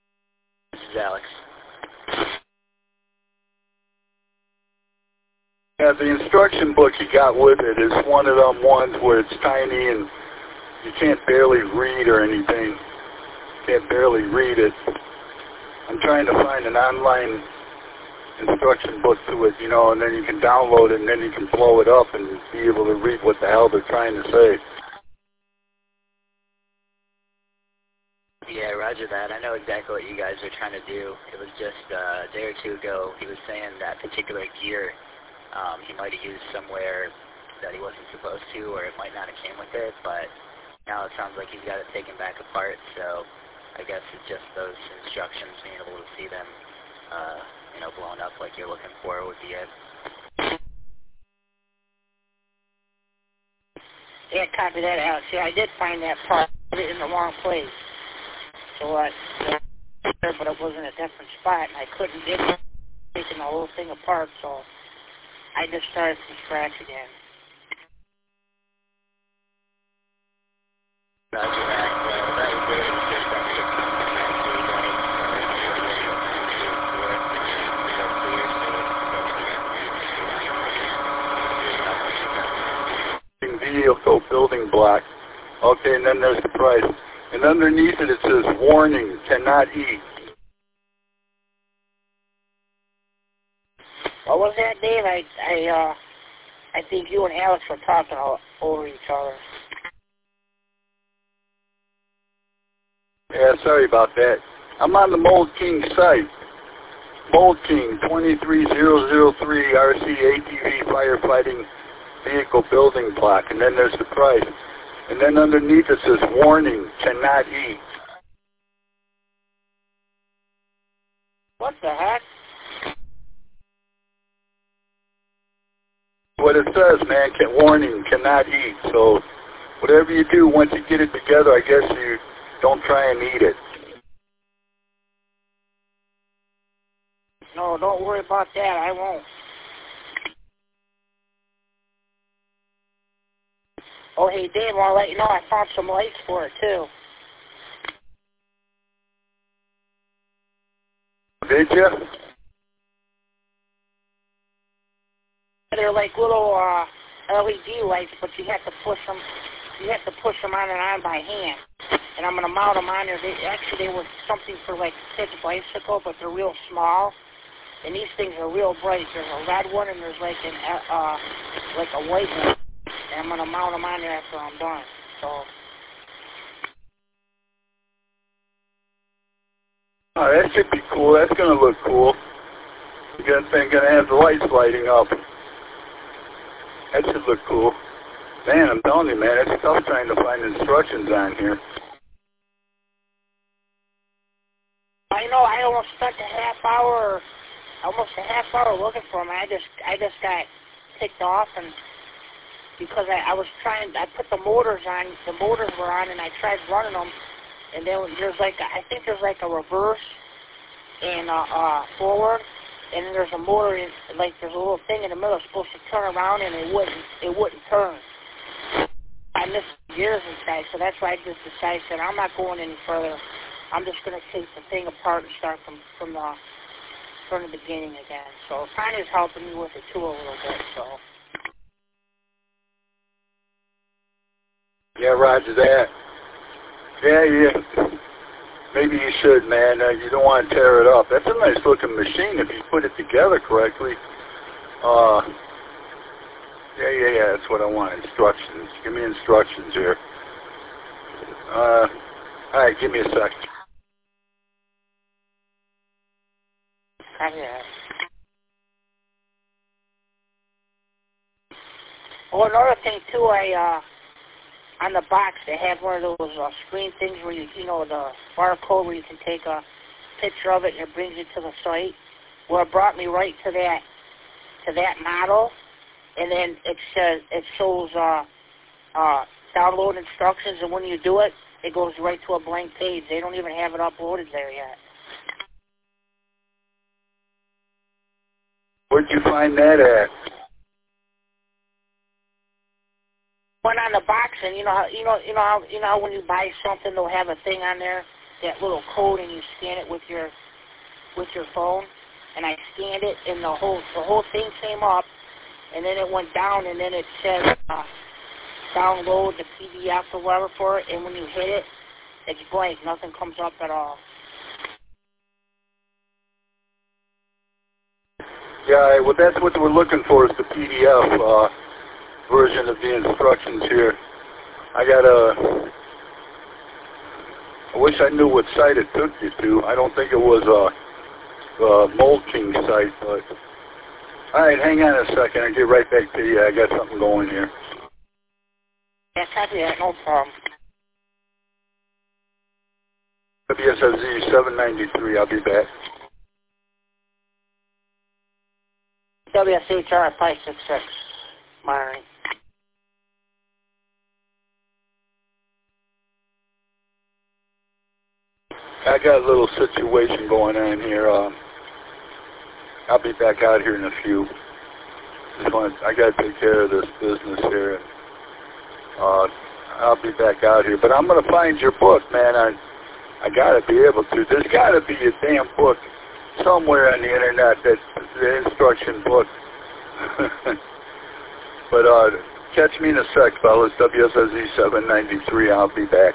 This is Alex. Yeah, the instruction book you got with it is one of them ones where it's tiny and you can't barely read or anything. Can't barely read it. I'm trying to find an online instruction book to it, you know, and then you can download it and then you can blow it up and be able to read what the hell they're trying to say. Yeah, roger that. I know exactly what you guys are trying to do. It was just uh, a day or two ago, he was saying that particular gear um, he might have used somewhere that he wasn't supposed to, or it might not have came with it, but now it sounds like he's got it taken back apart, so I guess it's just those instructions, being able to see them, uh, you know, blown up like you're looking for would be it. Yeah, copy that out. See, I did find that part, put it in the wrong place. So what? Uh, but it was in a different spot, and I couldn't get it, taking the whole thing apart, so I just started from scratch again. Roger that. Well, that was good. It was just that Vehicle building block. Okay, and then there's the price. And underneath it, it says, warning, cannot eat. What was that, Dave? I, I, uh, I think you and Alex were talking all, over each other. Yeah, sorry about that. I'm on the Mold King site. Mold King, twenty-three thousand three R C A T V firefighting vehicle building block. And then there's the price. And then underneath it says, warning, cannot eat. What the heck? What it says, man, can, warning, cannot eat. So whatever you do, once you get it together, I guess you don't try and eat it. No, don't worry about that. I won't. Oh, hey, Dave, I want to let you know I found some lights for it, too. Did you? They're like little uh, L E D lights, but you have to push them. You have to push them on and on by hand. And I'm going to mount them on there. They, actually, they were something for like a kid's bicycle, but they're real small. And these things are real bright. There's a red one, and there's like an uh, like a white one. And I'm going to mount them on there after I'm done. So. Oh, that should be cool. That's going to look cool. You're going to have the lights lighting up. That should look cool. Man, I'm telling you, man, it's tough trying to find instructions on here. I know. I almost spent a half hour, almost a half hour looking for them. I just, I just got ticked off, and because I, I was trying, I put the motors on. The motors were on, and I tried running them, and then there's like, a, I think there's like a reverse and uh, uh, forward. And then there's a motor, in, like there's a little thing in the middle supposed to turn around, and it wouldn't, it wouldn't turn. I missed gears inside, so that's why I just decided that I'm not going any further. I'm just going to take the thing apart and start from from the from the beginning again. So Tanya's helping me with it too a little bit. So. Yeah, roger that. Yeah, yeah. Maybe you should, man. Uh, you don't want to tear it up. That's a nice looking machine if you put it together correctly. Uh, yeah, yeah, yeah. That's what I want. Instructions. Give me instructions here. Uh, all right. Give me a sec. Yeah. Oh, another thing too, I uh. on the box, they have one of those uh, screen things where you, you know, the barcode where you can take a picture of it and it brings you to the site. Well, it brought me right to that, to that model, and then it says it shows uh, uh, download instructions, and when you do it, it goes right to a blank page. They don't even have it uploaded there yet. Where'd you find that at? Went on the box, and you know how you know you know how you know how when you buy something, they'll have a thing on there, that little code, and you scan it with your with your phone. And I scanned it, and the whole the whole thing came up, and then it went down, and then it said uh, download the P D F or whatever for it, and when you hit it, it's blank. Nothing comes up at all. Yeah, well, that's what we're looking for is the P D F uh, version of the instructions here. I got a... I wish I knew what site it took you to. I don't think it was a, a Mold King site, but... Alright, hang on a second. I'll get right back to you. I got something going here. Yeah, copy that. No problem. W S S Z seven ninety-three. I'll be back. W S H R five six six. Monitoring. I got a little situation going on here. Um, I'll be back out here in a few. Just want I got to take care of this business here. Uh, I'll be back out here. But I'm going to find your book, man. I I got to be able to. There's got to be a damn book somewhere on the internet, that the instruction book. But uh, catch me in a sec, fellas. W S S Z seven ninety-three. I'll be back.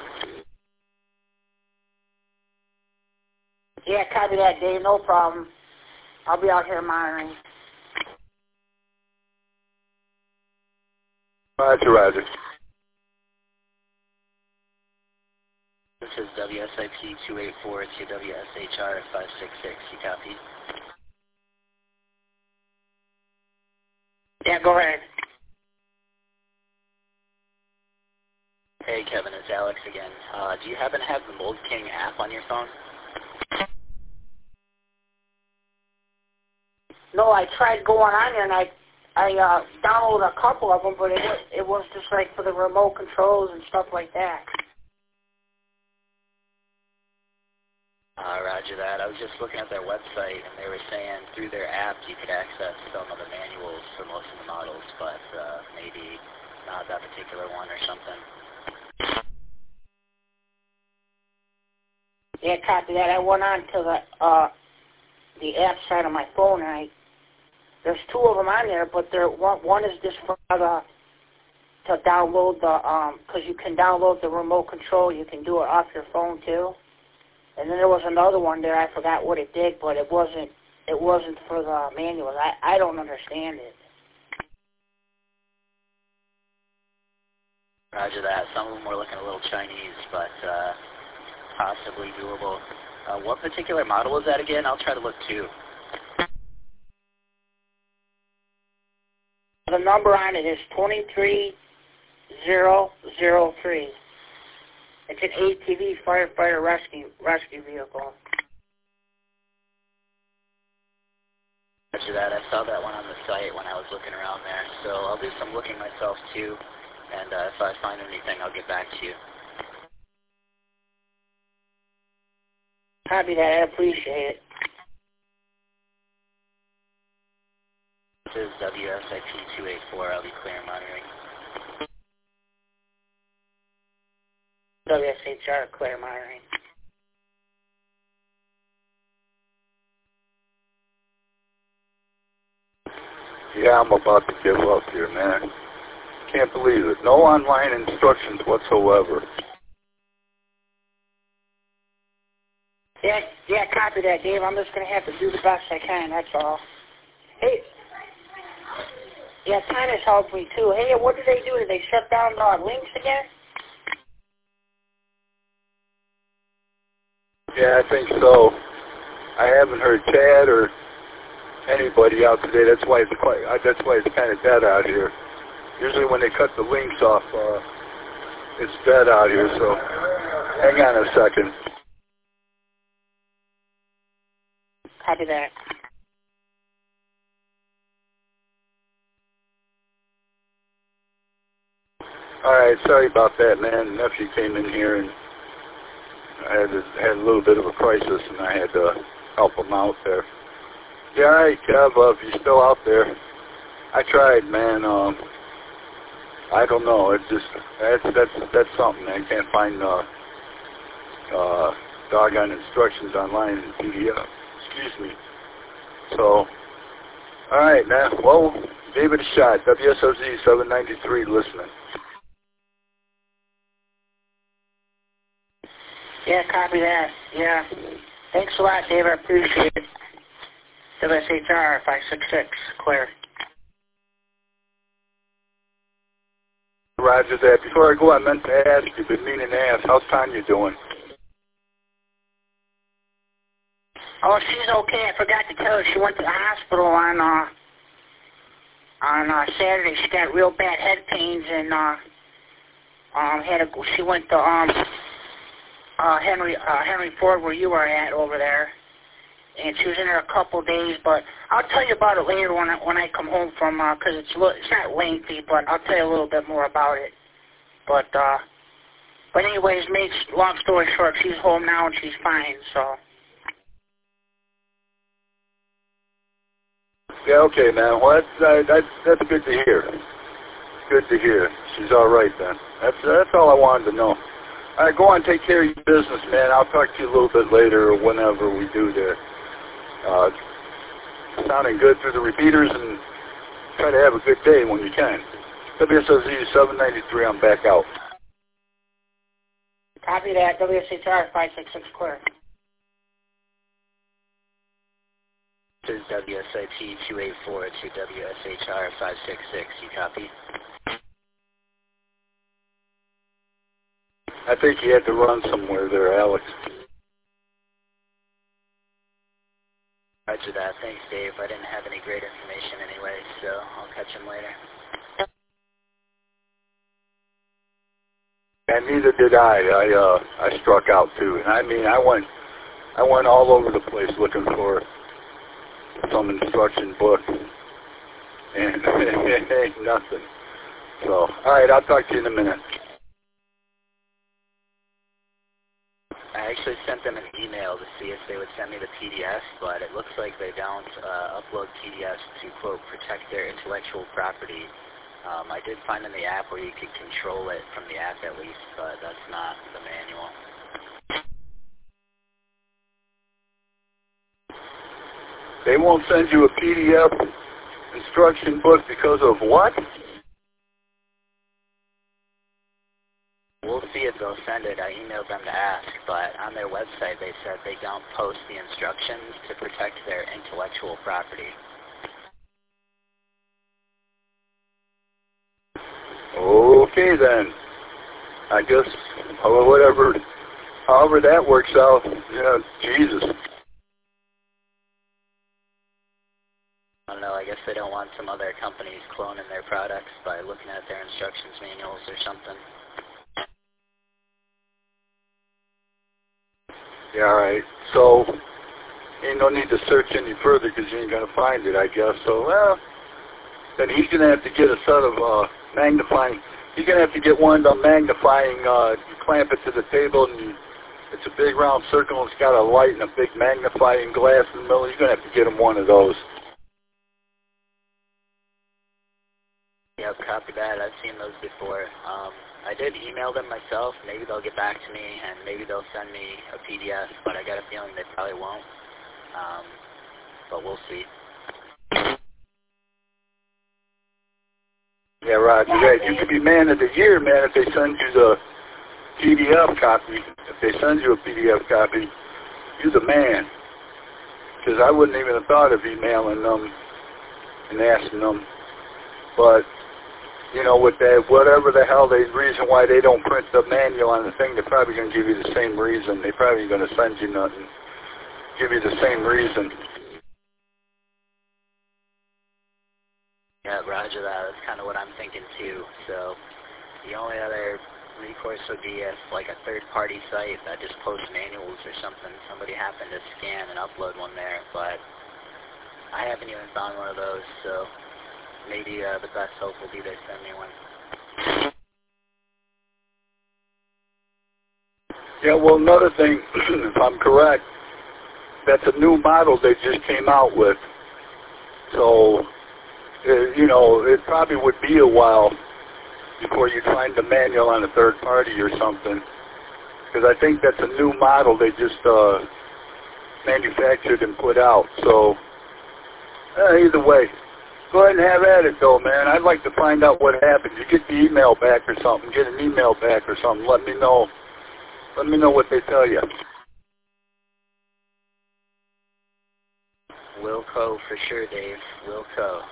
Yeah, copy that, Dave. No problem. I'll be out here monitoring. Roger, Roger. This is W S I P two eight four to W S H R five six six. You copy? Yeah, go ahead. Hey, Kevin, it's Alex again. Uh, do you happen to have the Mold King app on your phone? No, I tried going on there, and I I uh, downloaded a couple of them, but it, it was just like for the remote controls and stuff like that. Uh, roger that. I was just looking at their website, and they were saying through their app you could access some of the manuals for most of the models, but uh, maybe not that particular one or something. Yeah, copy that. I went on to the uh, the app side of my phone, and I there's two of them on there, but there one one is just for the to download the um because you can download the remote control. You can do it off your phone too. And then there was another one there. I forgot what it did, but it wasn't. It wasn't for the manual. I I don't understand it. Roger that. Some of them were looking a little Chinese, but uh, possibly doable. Uh, what particular model was that again? I'll try to look too. The number on it is twenty-three zero zero three. It's an A T V firefighter rescue rescue vehicle. After that, I saw that one on the site when I was looking around there, so I'll do some looking myself too, and uh, if I find anything, I'll get back to you. Copy that. I appreciate it. This is W S I P two eight four. I'll be clear monitoring. W S H R clear monitoring. Yeah, I'm about to give up here, man. Can't believe it. No online instructions whatsoever. Yeah, yeah, copy that, Dave. I'm just going to have to do the best I can, that's all. Hey, yeah, Titus helped me, too. Hey, what did they do? Did they shut down uh, links again? Yeah, I think so. I haven't heard Chad or anybody out today. That's why it's quite. That's why it's kind of dead out here. Usually when they cut the links off, uh, it's dead out here. So hang on a second. Copy that. All right, sorry about that, man. Nephew came in here and I had a, had a little bit of a crisis, and I had to help him out there. Yeah, all right, Kev, uh, if you're still out there, I tried, man. Um, I don't know. It's just that's that's that's something. I can't find uh, uh, doggone instructions online in P D F. Excuse me. So, all right, man. Well, Gave it a shot. W S O Z seven ninety-three listening. Yeah, copy that. Yeah. Thanks a lot, Dave. I appreciate it. W S H R five six six, clear. Roger that. Before I go, I meant to ask you, been meaning to ask, how's Tanya doing? Oh, she's okay. I forgot to tell her she went to the hospital on uh on uh, Saturday. She got real bad head pains and uh um had a she went to um uh Henry uh Henry Ford where you are at over there, and she was in there a couple days. But I'll tell you about it later when I when I come home from uh 'cause it's it's not lengthy, but I'll tell you a little bit more about it. But uh but anyways, make long story short, she's home now and she's fine. So. Yeah, okay, man. Well, that's, uh, that's, that's good to hear. Good to hear. She's all right, then. That's that's all I wanted to know. All right, go on, take care of your business, man. I'll talk to you a little bit later or whenever we do that. Uh, sounding good through the repeaters, and try to have a good day when you can. W S O Z seven ninety-three, I'm back out. Copy that. W S H R five six six, clear. This is W S I T two eight four to W S H R five six six. You copy? I think he had to run somewhere there, Alex. Roger that. Thanks, Dave. I didn't have any great information anyway, so I'll catch him later. And neither did I. I uh I struck out too. And I mean I went I went all over the place looking for some instruction book, and ain't nothing. So, all right, I'll talk to you in a minute. I actually sent them an email to see if they would send me the P D F, but it looks like they don't uh, upload P D Fs to, quote, protect their intellectual property. Um, I did find in the app where you could control it from the app at least, but that's not the manual. They won't send you a P D F instruction book because of what? We'll see if they'll send it. I emailed them to ask, but on their website they said they don't post the instructions to protect their intellectual property. Okay then. I guess, or whatever, however that works out, you know, Jesus. I don't know, I guess they don't want some other companies cloning their products by looking at their instructions manuals or something. Yeah, all right. So, ain't no need to search any further because you ain't going to find it, I guess. So, well, then he's going to have to get a set of uh, magnifying. He's going to have to get one of the magnifying, uh, you clamp it to the table, and you, it's a big round circle, and it's got a light and a big magnifying glass in the middle. You're going to have to get him one of those. Yep, copy that. I've seen those before. Um, I did email them myself. Maybe they'll get back to me, and maybe they'll send me a P D F, but I got a feeling they probably won't. Um, but we'll see. Yeah, Roger that. You could be man of the year, man, if they send you the P D F copy. If they send you a P D F copy, you're the man. Because I wouldn't even have thought of emailing them and asking them. But, you know, with that, whatever the hell the reason why they don't print the manual on the thing, they're probably going to give you the same reason. They're probably going to send you nothing. Give you the same reason. Yeah, roger that. That's kind of what I'm thinking too. So the only other recourse would be if, like, a third-party site that just posts manuals or something, somebody happened to scan and upload one there, but I haven't even found one of those, so maybe uh, the best hope will be they send me one. Yeah, well, another thing, if I'm correct, that's a new model they just came out with. So, uh, you know, it probably would be a while before you find the manual on a third party or something. Because I think that's a new model they just uh, manufactured and put out. So, uh, either way, Go ahead and have at it, though, man. I'd like to find out what happened. You get the email back or something. Get an email back or something. Let me know. Let me know what they tell you. Wilco for sure, Dave. Wilco.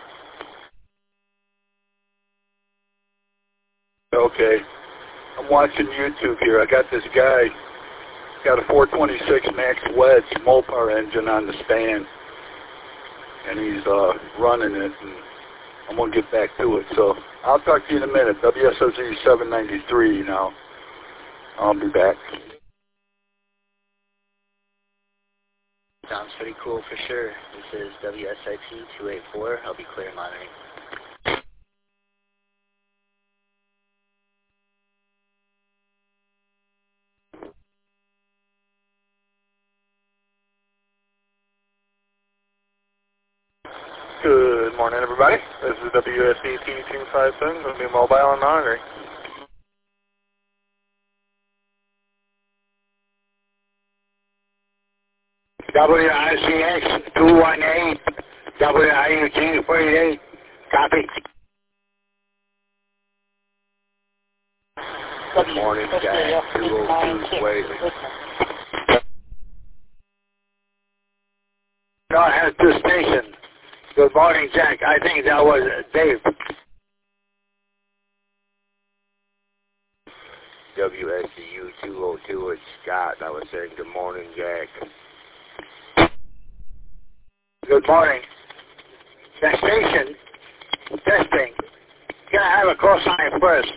Okay. I'm watching YouTube here. I got this guy. Got a four twenty-six Max Wedge Mopar engine on the stand. And he's uh, running it. And I'm going to get back to it. So I'll talk to you in a minute. W S O Z seven ninety-three now. I'll be back. Sounds pretty cool for sure. This is W S I T two eight four. I'll be clear monitoring. Good morning, everybody. This is W S A T two five seven. Going to be mobile and monitoring. W I C X two one eight, W I U G forty-eight, copy. Good morning, Jack. two oh two Whaley. No, I have two stations. Good morning, Jack. I think that was uh, Dave. W S C U two oh two, it's Scott. I was saying good morning, Jack. Good morning. That station, testing. Can I have a call sign first?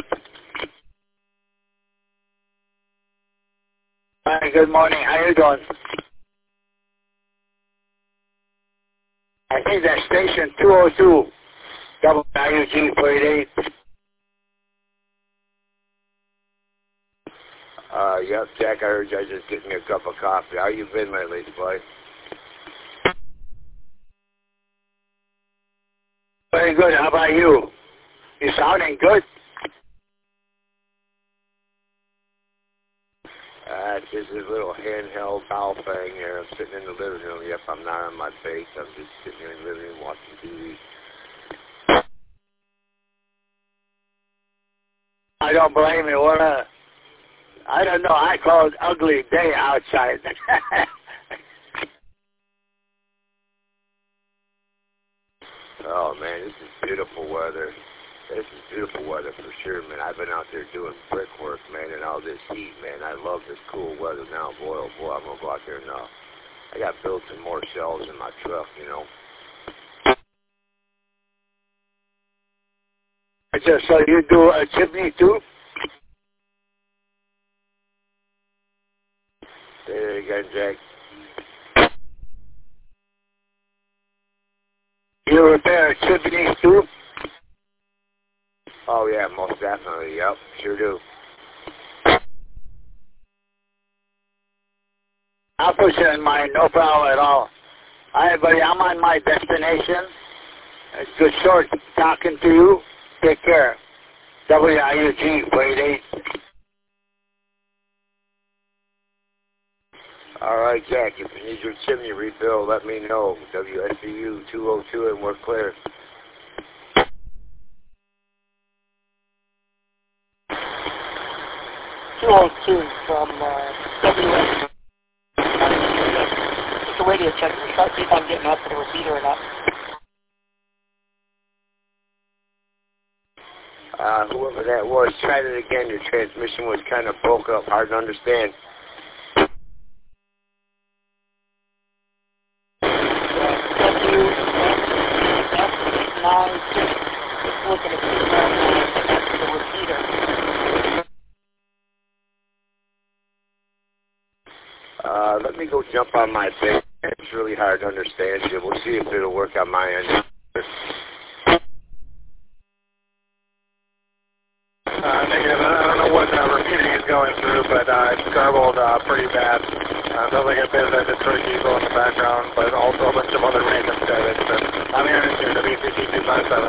Hi, good morning. How you doing? I think that station two oh two, W I U G forty-eight. Uh, yep, Jack, I heard you. I just getting me a cup of coffee. How you been lately, boy? Very good. How about you? You sounding good? Uh, it's just a little handheld bow thing here. I'm sitting in the living room. Yep, I'm not on my base. I'm just sitting here in the living room watching T V. I don't blame you. What a, I don't know. I call it ugly day outside. Oh, man, this is beautiful weather. This is beautiful weather for sure, man. I've been out there doing brickwork, man, and all this heat, man. I love this cool weather now. Boy, oh, boy, I'm going to go out there now. I got built some more shelves in my truck, you know. I just saw you do a chimney, too? Say that again, Jack. You repair chimneys, too? Oh, yeah, most definitely. Yep, sure do. I'll put you in mind. No problem at all. All right, buddy, I'm on my destination. It's good short talking to you. Take care. W I U G forty-eight. All right, Jack, if you need your chimney refill, let me know. W S C U two oh two, and we're clear. two oh two from uh, W S. Just a radio check. Try to see if I'm getting up to the repeater or not. Uh, whoever that was, tried it again. Your transmission was kind of broke up, hard to understand. W S nine six. Just looking to see if I'm getting up to the repeater. Uh, let me go jump on my bed. It's really hard to understand you. We'll see if it'll work on my end. Uh, negative. I don't know what uh, repeating is going through, but uh, it's garbled uh, pretty bad. Uh, sounds like a bit of a Detroit Eagle in the background, but also a bunch of other random static. But I'm hearing you, W C T two five seven.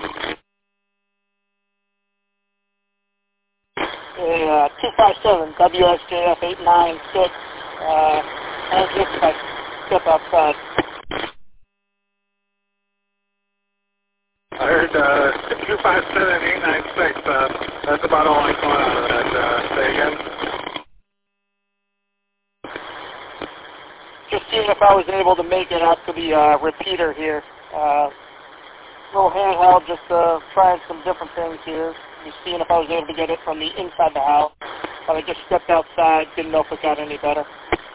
Uh, two five seven, W S J F eight nine six. Uh, as if I step outside. I heard uh, two five seven eight nine six. Uh, that's about all I caught out of that. Uh, say again? Just seeing if I was able to make it out to the uh, repeater here. Uh, little handheld, just uh, trying some different things here. Just seeing if I was able to get it from the inside the house. But I just stepped outside, didn't know if it got any better.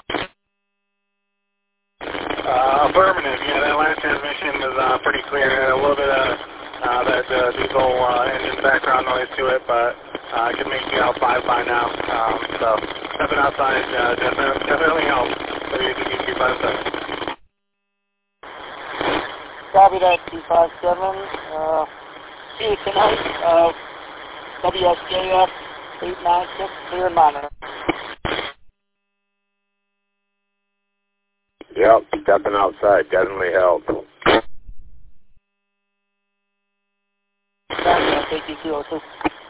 Uh, affirmative. Yeah, that last transmission was uh, pretty clear. Had a little bit of uh, that uh, diesel uh, engine background noise to it, but uh, I could make you out five by now. Um, so stepping outside uh, definitely, definitely helps. So you can keep five seven. Copy that, two five seven. Uh, see you tonight. Uh, W S J F eight nine six, clear and monitor. Yep, stepping outside definitely helps. Thank you, two oh two.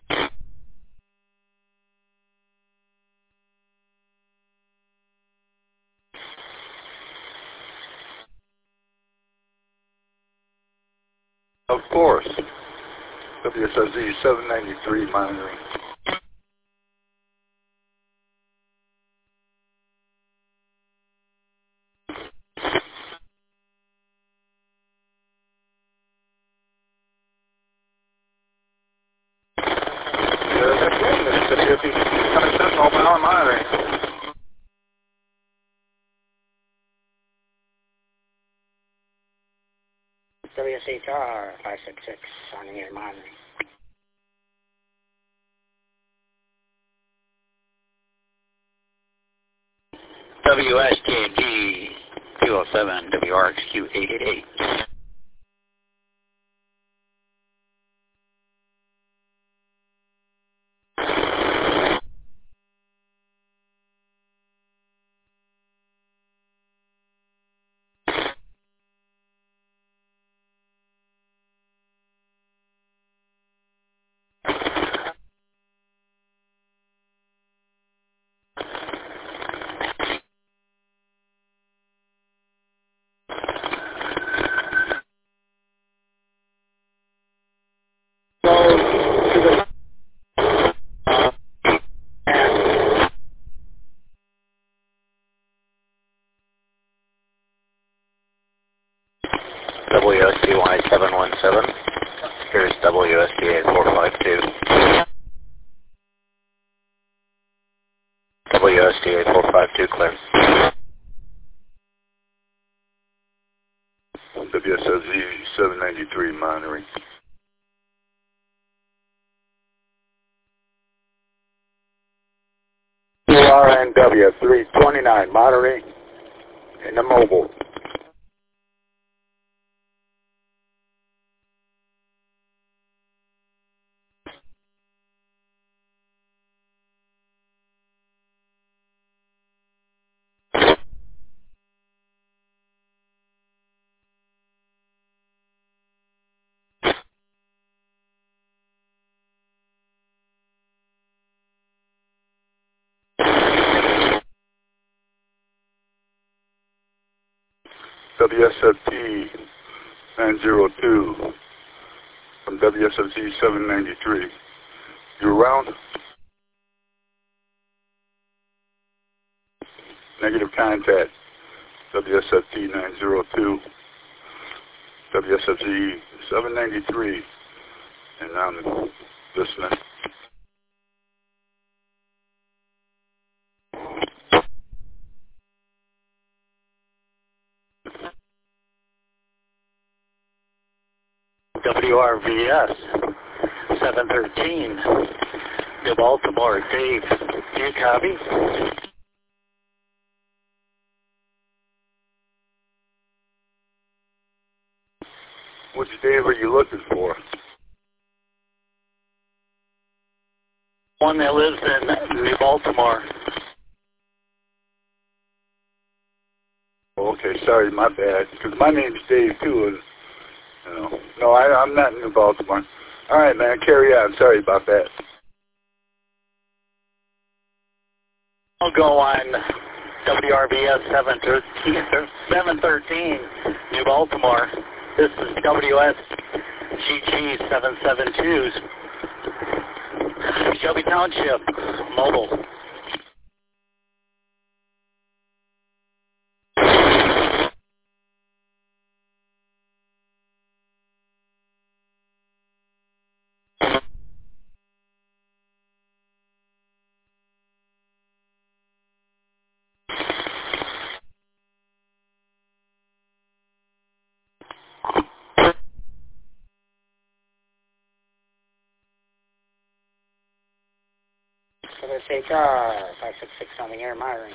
Of course. W S S Z seven ninety-three monitoring. W S H R five six six on the air monitoring. W S J G two oh seven, W R X Q eight eight eight. W S T Y seven one seven. Here's W S T A four five two. W S T A four five two clear. W S S Z seven ninety-three monitoring. R N W three twenty-nine monitoring in the mobile. W S F T nine oh two from W S F Z seven ninety-three. You around? Negative contact. W S F T nine oh two. W S F Z seven ninety-three. And I'm listening. W R V S seven thirteen, New Baltimore, Dave, do you copy? Which Dave are you looking for? One that lives in New Baltimore. Okay, sorry, my bad. Because my name's Dave too, and you know, no, I, I'm not in New Baltimore. All right, man, carry on. Sorry about that. I'll go on W R V S seven thirteen, New Baltimore. This is W S G G seven seven two, Shelby Township, mobile. S H R five six six on the air, Myron.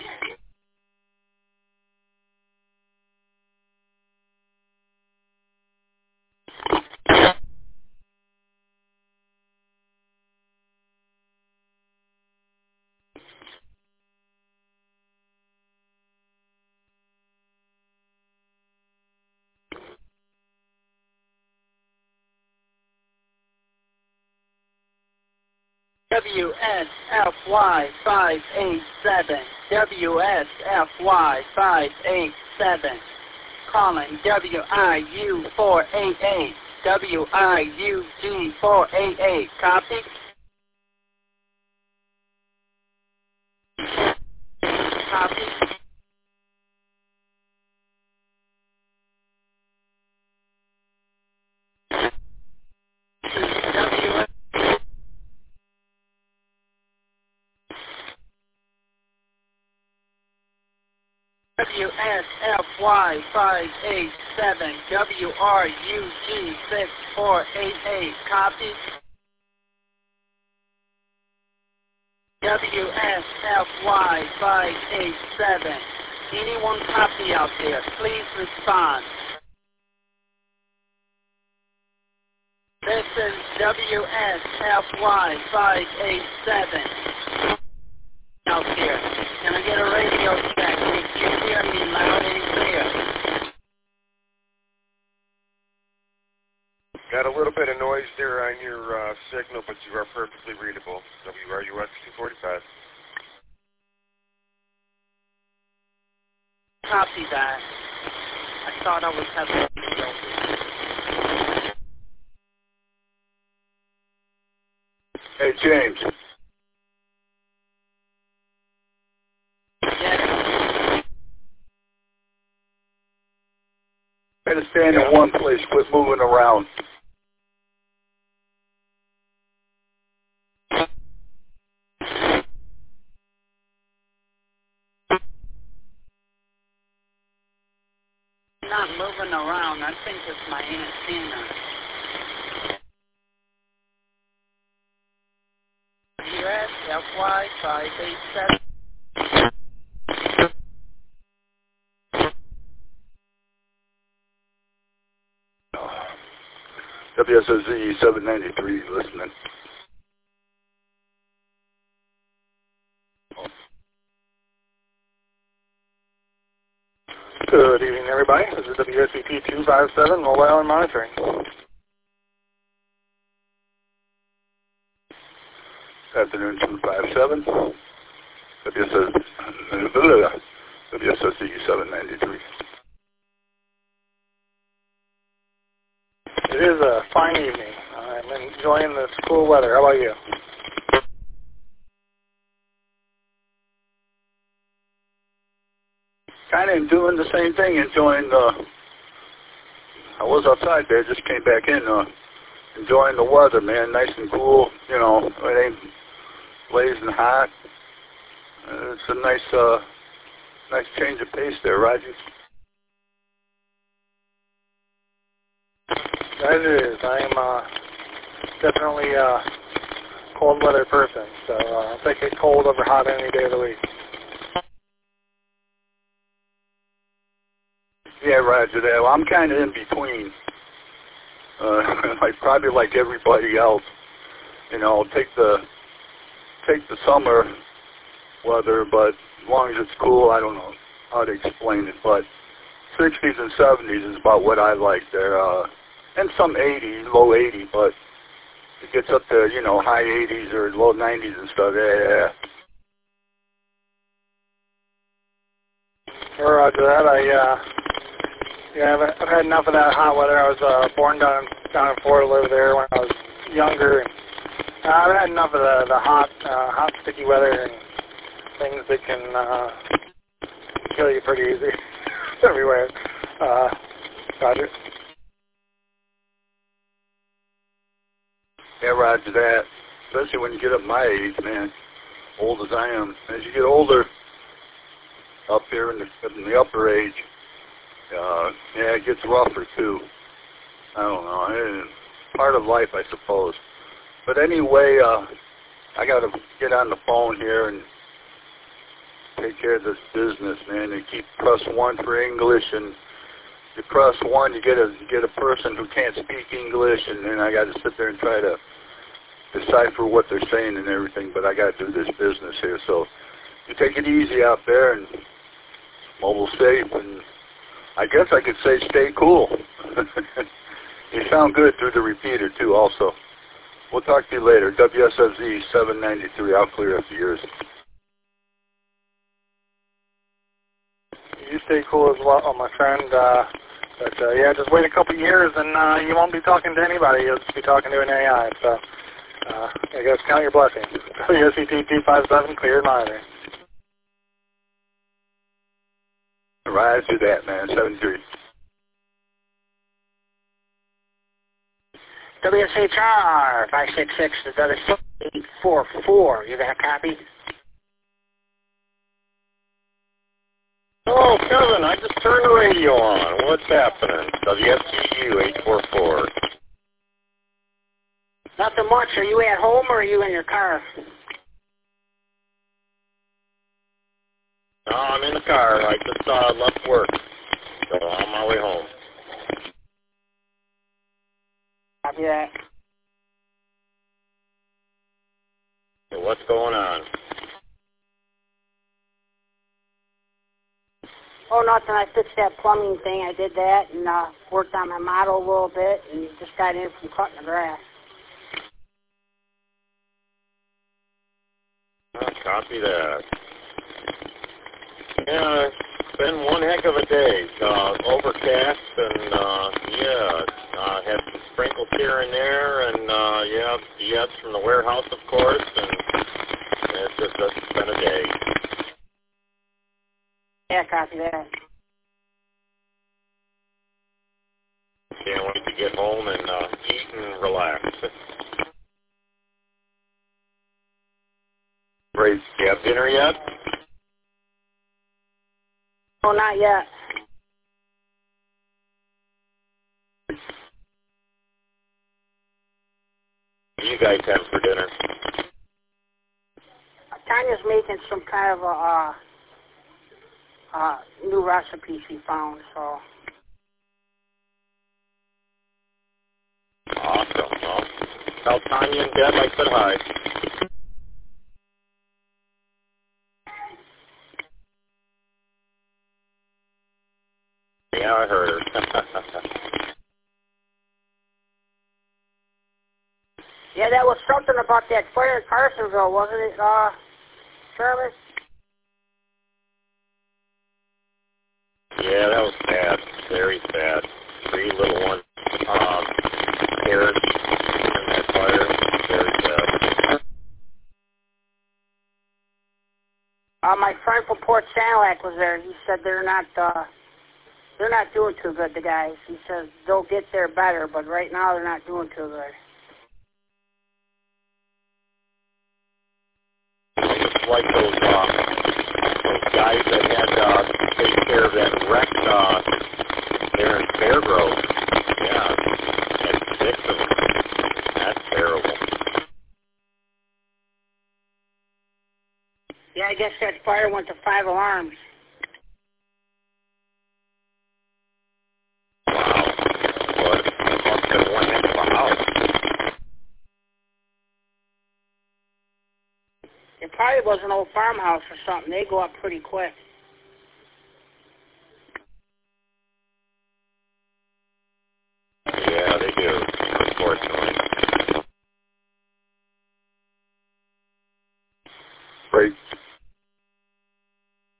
W S F Y five eight seven, W S F Y five eight seven, calling W I U four eight eight, W I U G four eight eight, copy? Copy. W S F Y five eight seven, W R U G six four eight eight, copy? W S F Y five eight seven, anyone copy out there, please respond. This is W S F Y five eight seven out there. Can I get a radio check? Can you hear me loud and clear? Got a little bit of noise there on your uh, signal, but you are perfectly readable. W R U X two forty-five. Copy that. I thought I was having a radio. Hey, James. Yes. Try to stand in one place, quit moving around. Not moving around. I think it's my antenna. W S F Y five eight seven. W S O Z seven ninety-three listening. Good evening, everybody. This is W S E P two five seven, mobile and monitoring. Afternoon two five seven. W S O Z seven ninety-three. It is a fine evening. I'm enjoying this cool weather. How about you? Kind of doing the same thing, enjoying the, I was outside there, just came back in, uh, enjoying the weather, man, nice and cool, you know, it ain't blazing hot. Uh, it's a nice, uh, nice change of pace there, Roger. That it is. I am uh, definitely a cold weather person, so uh, I'll take it cold over hot any day of the week. Yeah, Roger that. Well, I'm kind of in between. Uh, like probably like everybody else, you know, take the take the summer weather, but as long as it's cool, I don't know how to explain it, but sixties and seventies is about what I like there. Uh, and some eighties, low eighties, but it gets up to, you know, high eighties or low nineties and stuff. Yeah. Roger that. I, uh, yeah, I've, I've had enough of that hot weather. I was uh, born down in down in Florida, lived there when I was younger. And, uh, I've had enough of the, the hot, uh, hot, sticky weather and things that can uh, kill you pretty easy everywhere. Uh, Roger. Yeah, Roger that. Especially when you get up my age, man, old as I am. As you get older, up here in the, in the upper age, uh, yeah, it gets rougher too. I don't know. It's part of life, I suppose. But anyway, uh, I got to get on the phone here and take care of this business, man. And keep press one for English, and you press one, you get a you get a person who can't speak English, and then I got to sit there and try to decipher what they're saying and everything. But I got to do this business here, so you take it easy out there and mobile safe, and I guess I could say stay cool. You sound good through the repeater too. Also, we'll talk to you later. W S F Z seven ninety-three. I'll clear up the years. You stay cool as well, my friend. Uh, but uh, yeah, just wait a couple of years and uh, you won't be talking to anybody. You'll just be talking to an A I. So uh, I guess count your blessings. W S E T P five seven, clear and monitoring. Right, do that, man. seven three. W S H R five six six to W eight four four. You got a copy? Oh, Kevin, I just turned the radio on. What's happening? W S T U eight four four. Nothing much. Are you at home or are you in your car? No, I'm in the car. I just uh, left work, so I'm on my way home. Copy that. So what's going on? Oh, nothing. I fixed that plumbing thing. I did that and uh, worked on my model a little bit and just got in from cutting the grass. Oh, copy that. Yeah, it's been one heck of a day. Uh, overcast and, uh, yeah, uh, had some sprinkles here and there and, uh, yeah, B S from the warehouse, of course, and it's just it's been a day. Yeah, copy that. Can't wait to get home and uh, eat and relax. Great. You have dinner yet? Oh, not yet. What do you guys have for dinner? Tanya's making some kind of a uh, uh, new recipe she found, so. Awesome. Well, tell Tanya and Deb I said hi. Yeah, I heard her. Yeah, that was something about that fire in Carsonville, wasn't it, uh, Travis? Yeah, that was sad. Very sad. Three little ones um, perished in that fire. Very sad. Uh, my friend from Port Sanilac was there. He said they're not, uh, they're not doing too good, the guys. He says they'll get there better, but right now they're not doing too good. It's like those, uh, those guys that had uh, to take care of that wreck uh, there in Fairgrove. Yeah, had six of them. That's terrible. Yeah, I guess that fire went to five alarms. Wow. Well, it must have been one heck of a house. It probably was an old farmhouse or something. They go up pretty quick. Yeah, they do, unfortunately. Break.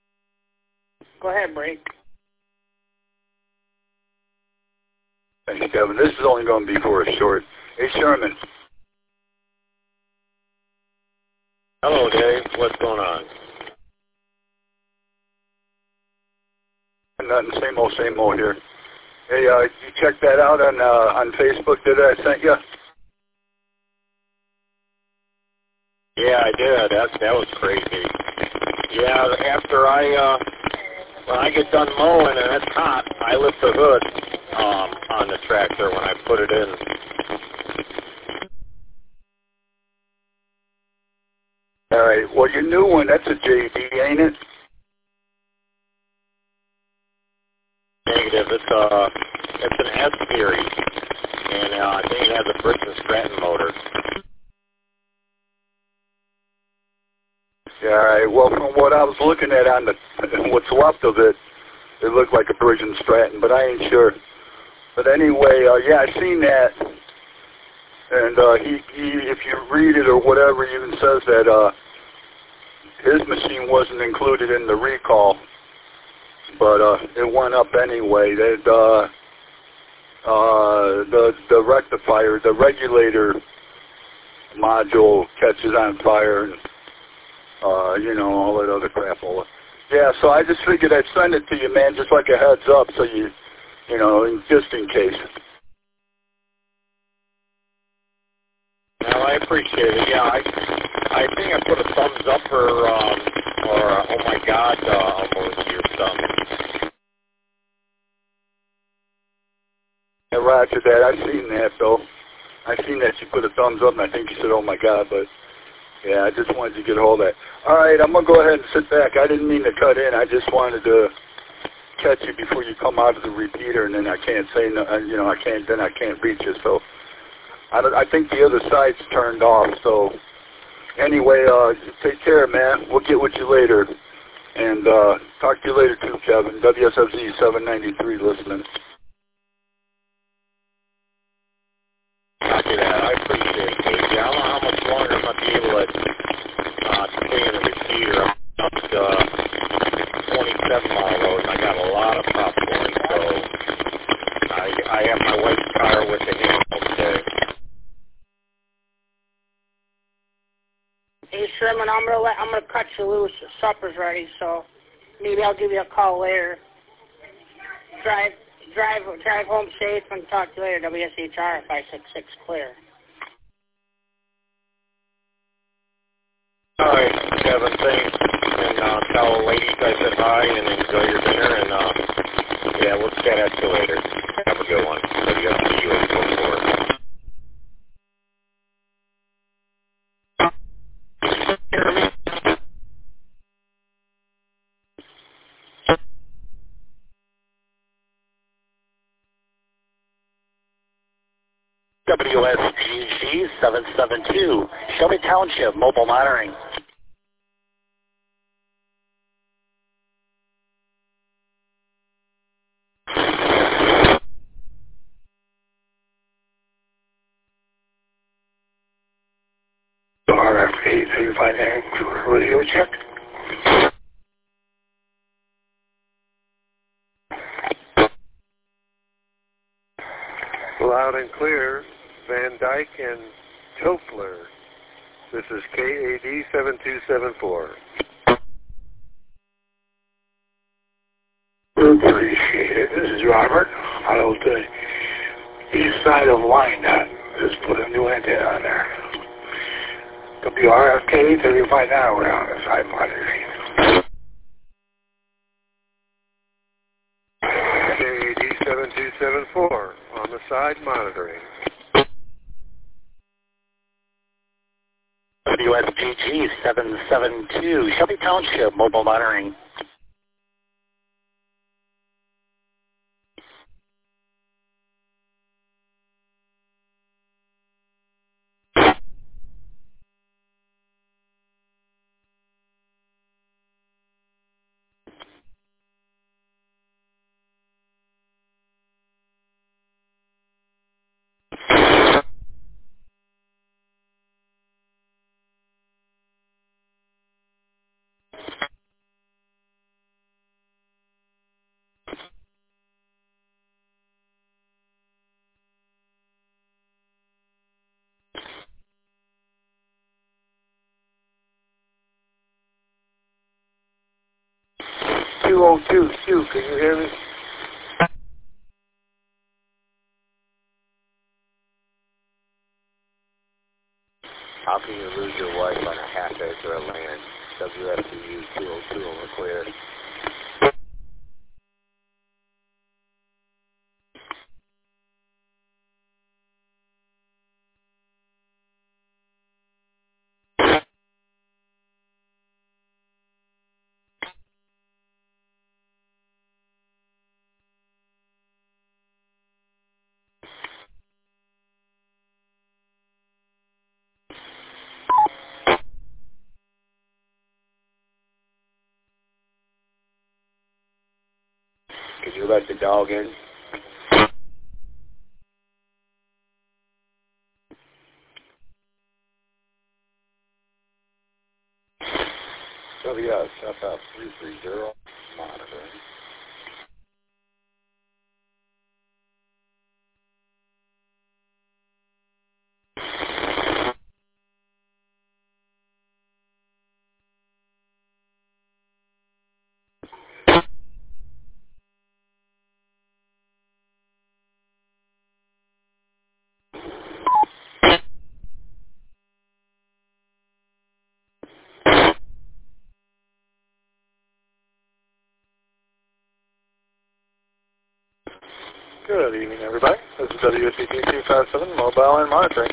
Go ahead, break. Thank you. Kevin. This is only going to be for a short. Hey, Sherman. Hello, Dave. What's going on? Nothing. Same old, same old here. Hey, uh, you checked that out on uh, on Facebook? Did I sent you? Yeah, I did. That that was crazy. Yeah, after I uh, when I get done mowing and it's hot, I lift the hood um, on the tractor when I put it in. All right. Well, your new one, that's a J D, ain't it? Negative. It's a it's an S series, and uh, I think it has a Briggs and Stratton motor. Yeah. All right. Well, from what I was looking at on the what's left of it, it looked like a Briggs and Stratton, but I ain't sure. But anyway, uh, yeah, I seen that, and uh, he, he, if you read it or whatever, he even says that uh, his machine wasn't included in the recall. But uh, it went up anyway. That uh, uh, the the rectifier, the regulator module catches on fire, and uh, you know, all that other crap. All yeah. So I just figured I'd send it to you, man, just like a heads up, so you, you know, just in case. Well, I appreciate it. Yeah, I I think I put a thumbs up or um, or uh, oh my God uh, emoji or something. Yeah, roger that. I've seen that, though. I've seen that you put a thumbs up, and I think you said, oh, my God. But, yeah, I just wanted to get a hold of that. All right, I'm going to go ahead and sit back. I didn't mean to cut in. I just wanted to catch you before you come out of the repeater, and then I can't say, no, you know, I can't, then I can't reach you. So I, don't, I think the other side's turned off. So anyway, uh, take care, man. We'll get with you later. And uh, talk to you later, too, Kevin. W S F Z seven ninety-three listening. Copy that. I appreciate it, Dave. Yeah, I don't know how much longer I'm going to be able to uh, stay in the repeater. I'm up to uh, twenty-seven mile road, and I got a lot of popcorn, so I, I have my wife's car with the hand home today. Hey Sherman, I'm gonna let, I'm gonna cut you loose. Supper's ready, so maybe I'll give you a call later. Drive. Drive drive home safe and talk to you later. W S H R five six six clear. All right, Kevin, thanks. And uh, tell the ladies I said hi and enjoy your dinner. And uh, yeah, we'll chat at you later. Have a good one. W S C U eight four four. W S G G seven seven two, Shelby Township, mobile monitoring. R F eight three five nine, radio check. Loud and clear, Van Dyke and Topler. This is K A D seven two seven four. Appreciate it. This is Robert. Out of the east side of Wyandotte. Just put a new antenna on there. W R F K thirty-five now, we're on the side monitoring. K A D seven two seven four on the side monitoring. W S G G seven seven two, Shelby Township, mobile monitoring. two oh two. Q, can you hear me? How can you lose your wife on a half acre of land? W F C U two oh two over clear. Can you let the dog in? W S F F three three zero, monitoring. Good evening, everybody. This is W S C P two five seven, mobile and monitoring.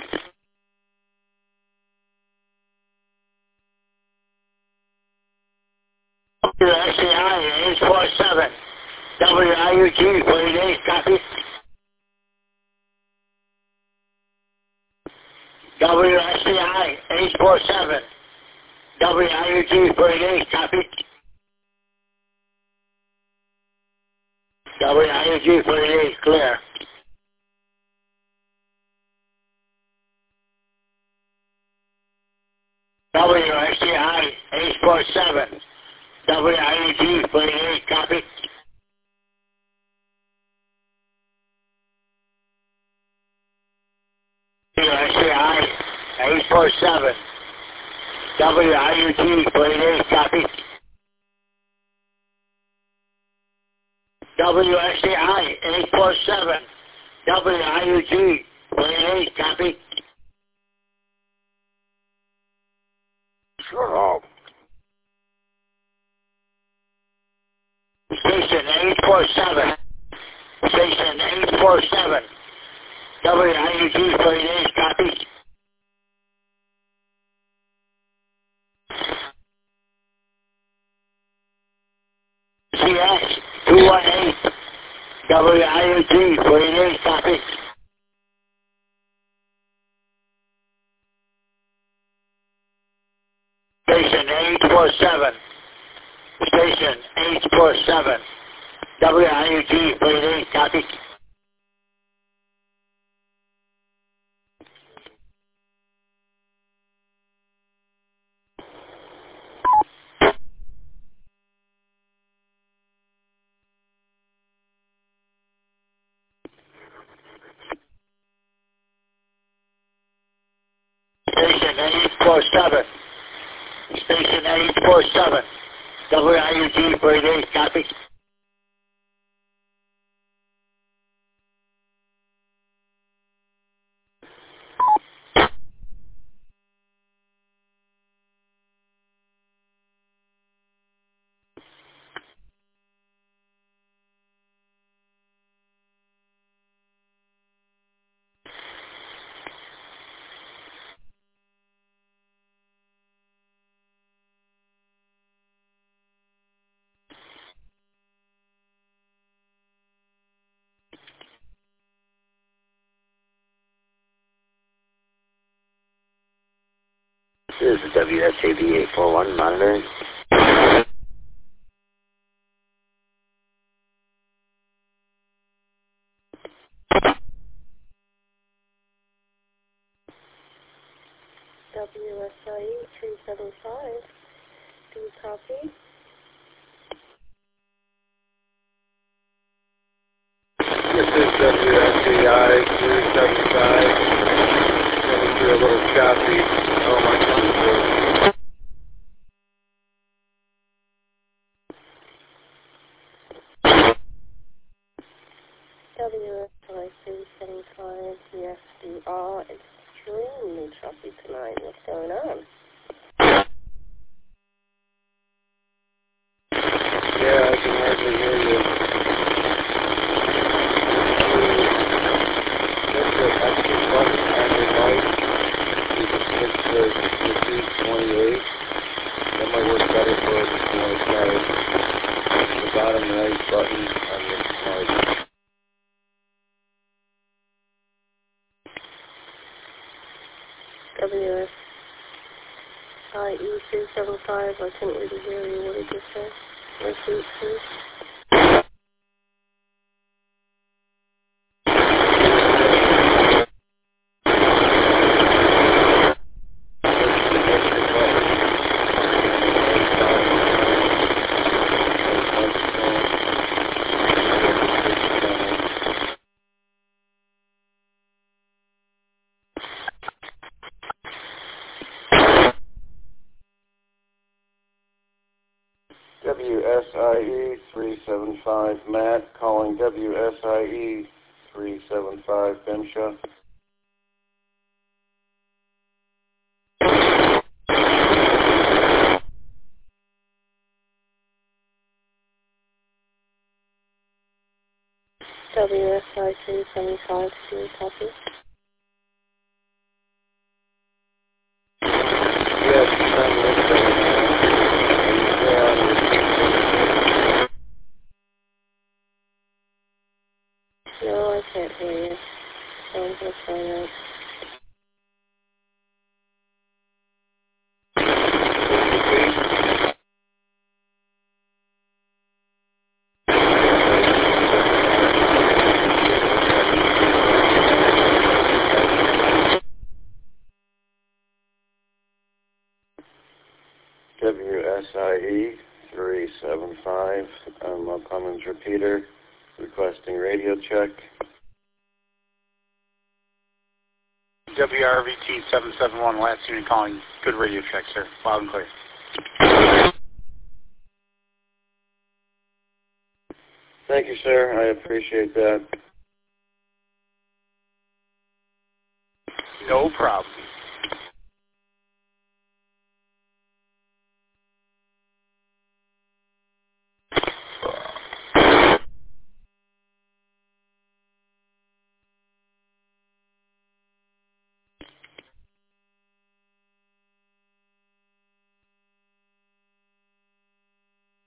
W S C I eight four seven, W I U G forty-eight, copy. W S C I eight four seven, W I U G forty-eight, copy. W I U G forty-eight, clear. W S C I eight four seven, W I U G forty-eight, copy. W S C I eight four seven, W I U G forty-eight, copy. W S C I eight four seven, W I U G forty-eight, copy. Shut up. Station eight four seven, Station eight four seven, W I U G forty-eight, copy. C S two one eight, W I U G forty-eight, copy. Station eight four seven, Station eight four seven, W I U G forty-eight, copy. Station eight four seven, Station eight four seven, W I U G forty-eight, copy. This is W S A B eight four one, monitoring. W S I three seven five, do you copy? This is W S A I three seven five, coming through a little choppy. Oh, my God. you choppy tonight. What's going on? Yeah, I can hardly hear you. Hit the exit button on your mic. You can switch to the T twenty-eight. That might work better for us if you want to try it. The bottom right button on your mic. W S I E three seven five, I couldn't really hear you. What did you say? Repeat, please. W S I E three seven five, Matt, calling W S I E three seven five, Bensha. W S I three seven five, can you copy? Yes, I'm listening. No, I can't hear you. So I'm going to try that. W S I E three seven five, I'm a Cummins repeater, requesting radio check. W R V T seven seven one, last unit calling. Good radio check, sir. Loud and clear. Thank you, sir. I appreciate that. No problem.